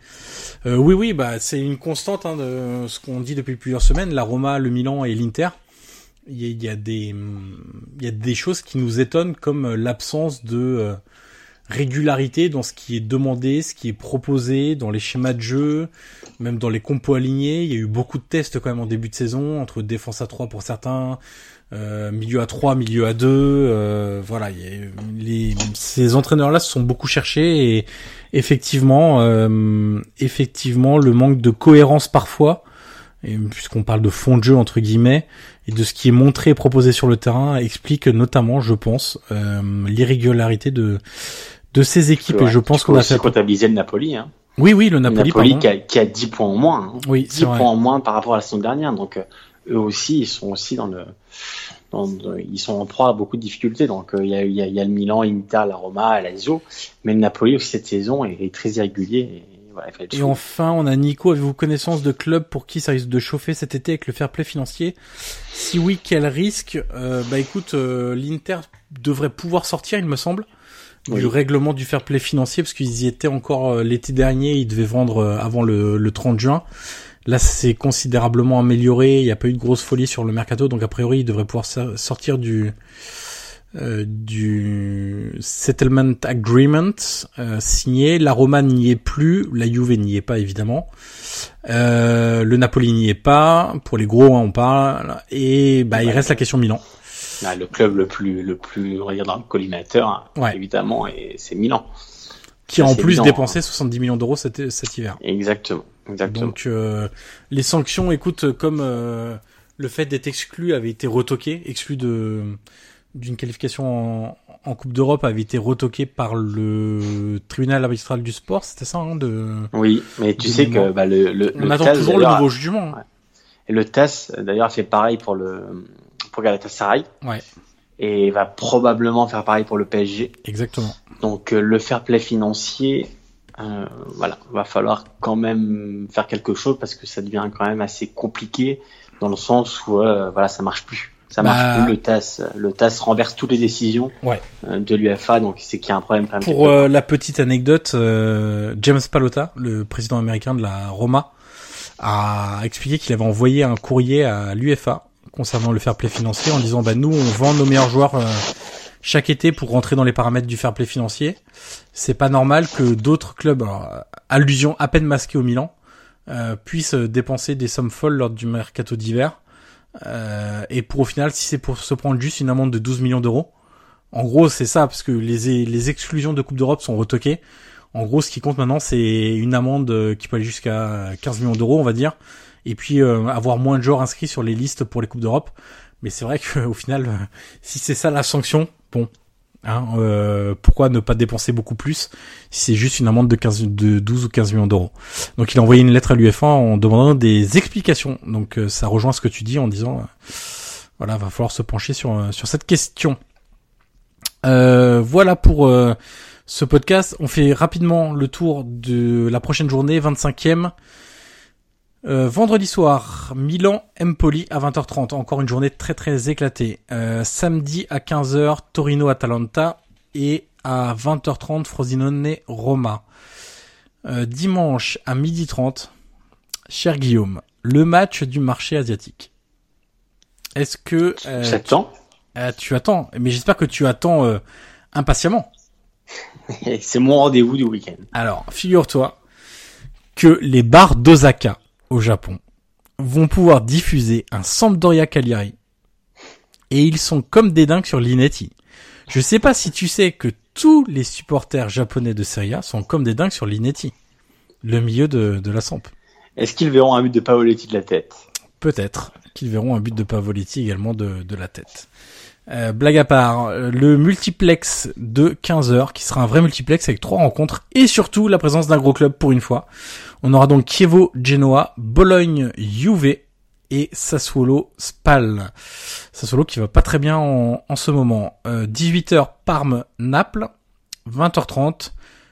Oui, c'est une constante de ce qu'on dit depuis plusieurs semaines. La Roma, le Milan et l'Inter il y a des choses qui nous étonnent, comme l'absence de régularité dans ce qui est demandé, ce qui est proposé, dans les schémas de jeu, même dans les compos alignés. Il y a eu beaucoup de tests quand même en début de saison, entre défense à 3 pour certains, milieu à 3, milieu à 2, voilà, ces entraîneurs-là se sont beaucoup cherchés, et effectivement, le manque de cohérence parfois, et puisqu'on parle de fond de jeu entre guillemets, et de ce qui est montré et proposé sur le terrain, explique notamment, je pense, l'irrégularité de ces équipes. Et je pense qu'on a fait comptabiliser le Napoli, hein. Oui, le Napoli qui a 10 points en moins, hein. Oui, 10 points en moins par rapport à la saison dernière, donc eux aussi, ils sont aussi ils sont en proie à beaucoup de difficultés. Donc il y a le Milan, l'Inter, la Roma, la Lazio, mais le Napoli aussi cette saison est très irrégulier. Et enfin, on a Nico. Avez-vous connaissance de clubs pour qui ça risque de chauffer cet été avec le fair play financier? Si oui, quel risque? Écoute, l'Inter devrait pouvoir sortir, il me semble, du règlement du fair play financier, parce qu'ils y étaient encore l'été dernier. Ils devaient vendre avant le 30 juin. Là, c'est considérablement amélioré. Il n'y a pas eu de grosse folie sur le mercato, donc a priori, ils devraient pouvoir sortir du settlement agreement signé. La Roma n'y est plus, la Juve n'y est pas évidemment, le Napoli n'y est pas, pour les gros, hein, on parle, et il reste la question Milan. Le club le plus on va dire dans le collimateur, évidemment, et c'est Milan, qui a en plus dépensé 70 millions d'euros cet hiver. Exactement. Donc les sanctions, écoute, comme le fait d'être exclu avait été retoqué, exclu d'une qualification en Coupe d'Europe, avait été retoqué par le tribunal arbitral du sport, c'était ça, hein, Oui, mais tu sais que on attend TAS, toujours le nouveau jugement. Ouais. Et le TAS d'ailleurs fait pareil pour Galatasaray. Ouais. Et va probablement faire pareil pour le PSG. Exactement. Donc le fair play financier, va falloir quand même faire quelque chose, parce que ça devient quand même assez compliqué, dans le sens où ça marche plus. Ça marche plus, le TAS renverse toutes les décisions de l'UEFA, donc c'est qu'il y a un problème. Pour la petite anecdote, James Pallotta, le président américain de la Roma, a expliqué qu'il avait envoyé un courrier à l'UEFA concernant le fair play financier en disant nous on vend nos meilleurs joueurs chaque été pour rentrer dans les paramètres du fair play financier. C'est pas normal que d'autres clubs, allusion à peine masquée au Milan, puissent dépenser des sommes folles lors du mercato d'hiver. Et pour au final, si c'est pour se prendre juste une amende de 12 millions d'euros, en gros c'est ça, parce que les exclusions de Coupe d'Europe sont retoquées. En gros, ce qui compte maintenant, c'est une amende qui peut aller jusqu'à 15 millions d'euros, on va dire, et puis avoir moins de joueurs inscrits sur les listes pour les Coupes d'Europe. Mais c'est vrai que au final, si c'est ça la sanction, pourquoi ne pas dépenser beaucoup plus si c'est juste une amende de 12 ou 15 millions d'euros. Donc il a envoyé une lettre à l'UEFA en demandant des explications. Donc ça rejoint ce que tu dis en disant va falloir se pencher sur cette question. Voilà pour ce podcast. On fait rapidement le tour de la prochaine journée, 25e. Vendredi soir, Milan-Empoli à 20h30, encore une journée très très éclatée. Samedi à 15h, Torino-Atalanta, et à 20h30, Frosinone-Roma. Dimanche à 12h30, cher Guillaume, le match du marché asiatique. Est-ce que j'attends tu attends, mais j'espère que tu attends impatiemment. C'est mon rendez-vous du week-end. Alors, figure-toi que les bars d'Osaka au Japon vont pouvoir diffuser un Sampdoria Cagliari, et ils sont comme des dingues sur l'Inetti. Je sais pas si tu sais que tous les supporters japonais de Serie A sont comme des dingues sur l'Inetti, le milieu de la Samp. Est-ce qu'ils verront un but de Pavoletti de la tête? Peut-être qu'ils verront un but de Pavoletti également de la tête. Blague à part, le multiplex de 15h, qui sera un vrai multiplex avec 3 rencontres, et surtout la présence d'un gros club pour une fois. On aura donc Chievo-Genoa, Bologne-Juve et Sassuolo-Spal. Sassuolo qui va pas très bien en ce moment. 18h, Parme-Naples. 20h30,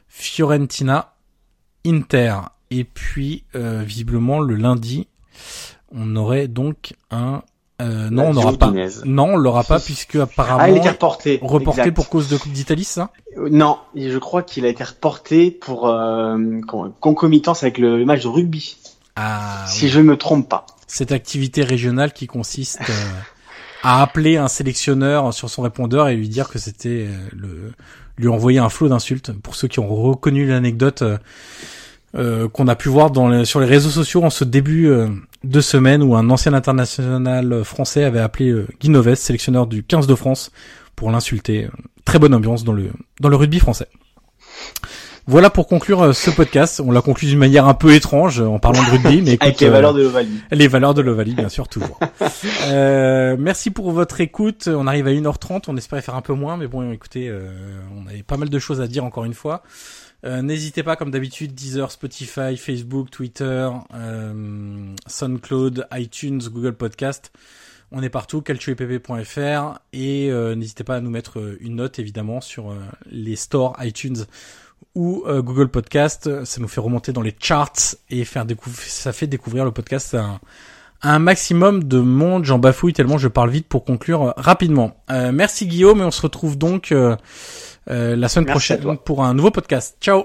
Fiorentina-Inter. Et puis, visiblement, le lundi, on aurait donc un... non, on n'aura pas. Non, on l'aura pas, puisque apparemment... il a été reporté. Reporté exact. pour cause de Coupe d'Italie, ça? Non, je crois qu'il a été reporté pour concomitance avec le match de rugby. Ah, si je ne me trompe pas. Cette activité régionale qui consiste à appeler un sélectionneur sur son répondeur et lui dire que c'était lui envoyer un flot d'insultes. Pour ceux qui ont reconnu l'anecdote qu'on a pu voir sur les réseaux sociaux en ce début de semaine où un ancien international français avait appelé Guy Novès, sélectionneur du 15 de France, pour l'insulter. Très bonne ambiance dans le rugby français. Voilà pour conclure ce podcast. On l'a conclu d'une manière un peu étrange en parlant de rugby, mais écoute, avec les valeurs de l'Ovalie. Les valeurs de l'Ovalie, bien sûr, toujours. Merci pour votre écoute. On arrive à 1h30. On espérait faire un peu moins, mais bon, écoutez, on avait pas mal de choses à dire encore une fois. N'hésitez pas, comme d'habitude, Deezer, Spotify, Facebook, Twitter, SoundCloud, iTunes, Google Podcast. On est partout, calcioepp.fr, et n'hésitez pas à nous mettre une note, évidemment, sur les stores iTunes ou Google Podcast. Ça nous fait remonter dans les charts et ça fait découvrir le podcast à un maximum de monde. J'en bafouille tellement je parle vite pour conclure rapidement. Merci Guillaume, et on se retrouve donc la semaine prochaine pour un nouveau podcast. Ciao.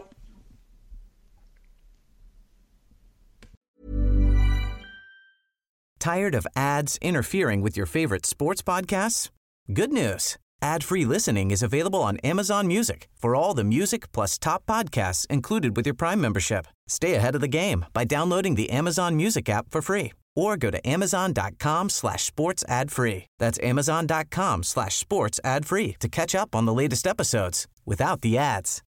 Tired of ads interfering with your favorite sports podcasts? Good news. Ad-free listening is available on Amazon Music for all the music plus top podcasts included with your Prime membership. Stay ahead of the game by downloading the Amazon Music app for free or go to amazon.com/sports ad free. That's amazon.com/sports ad free to catch up on the latest episodes without the ads.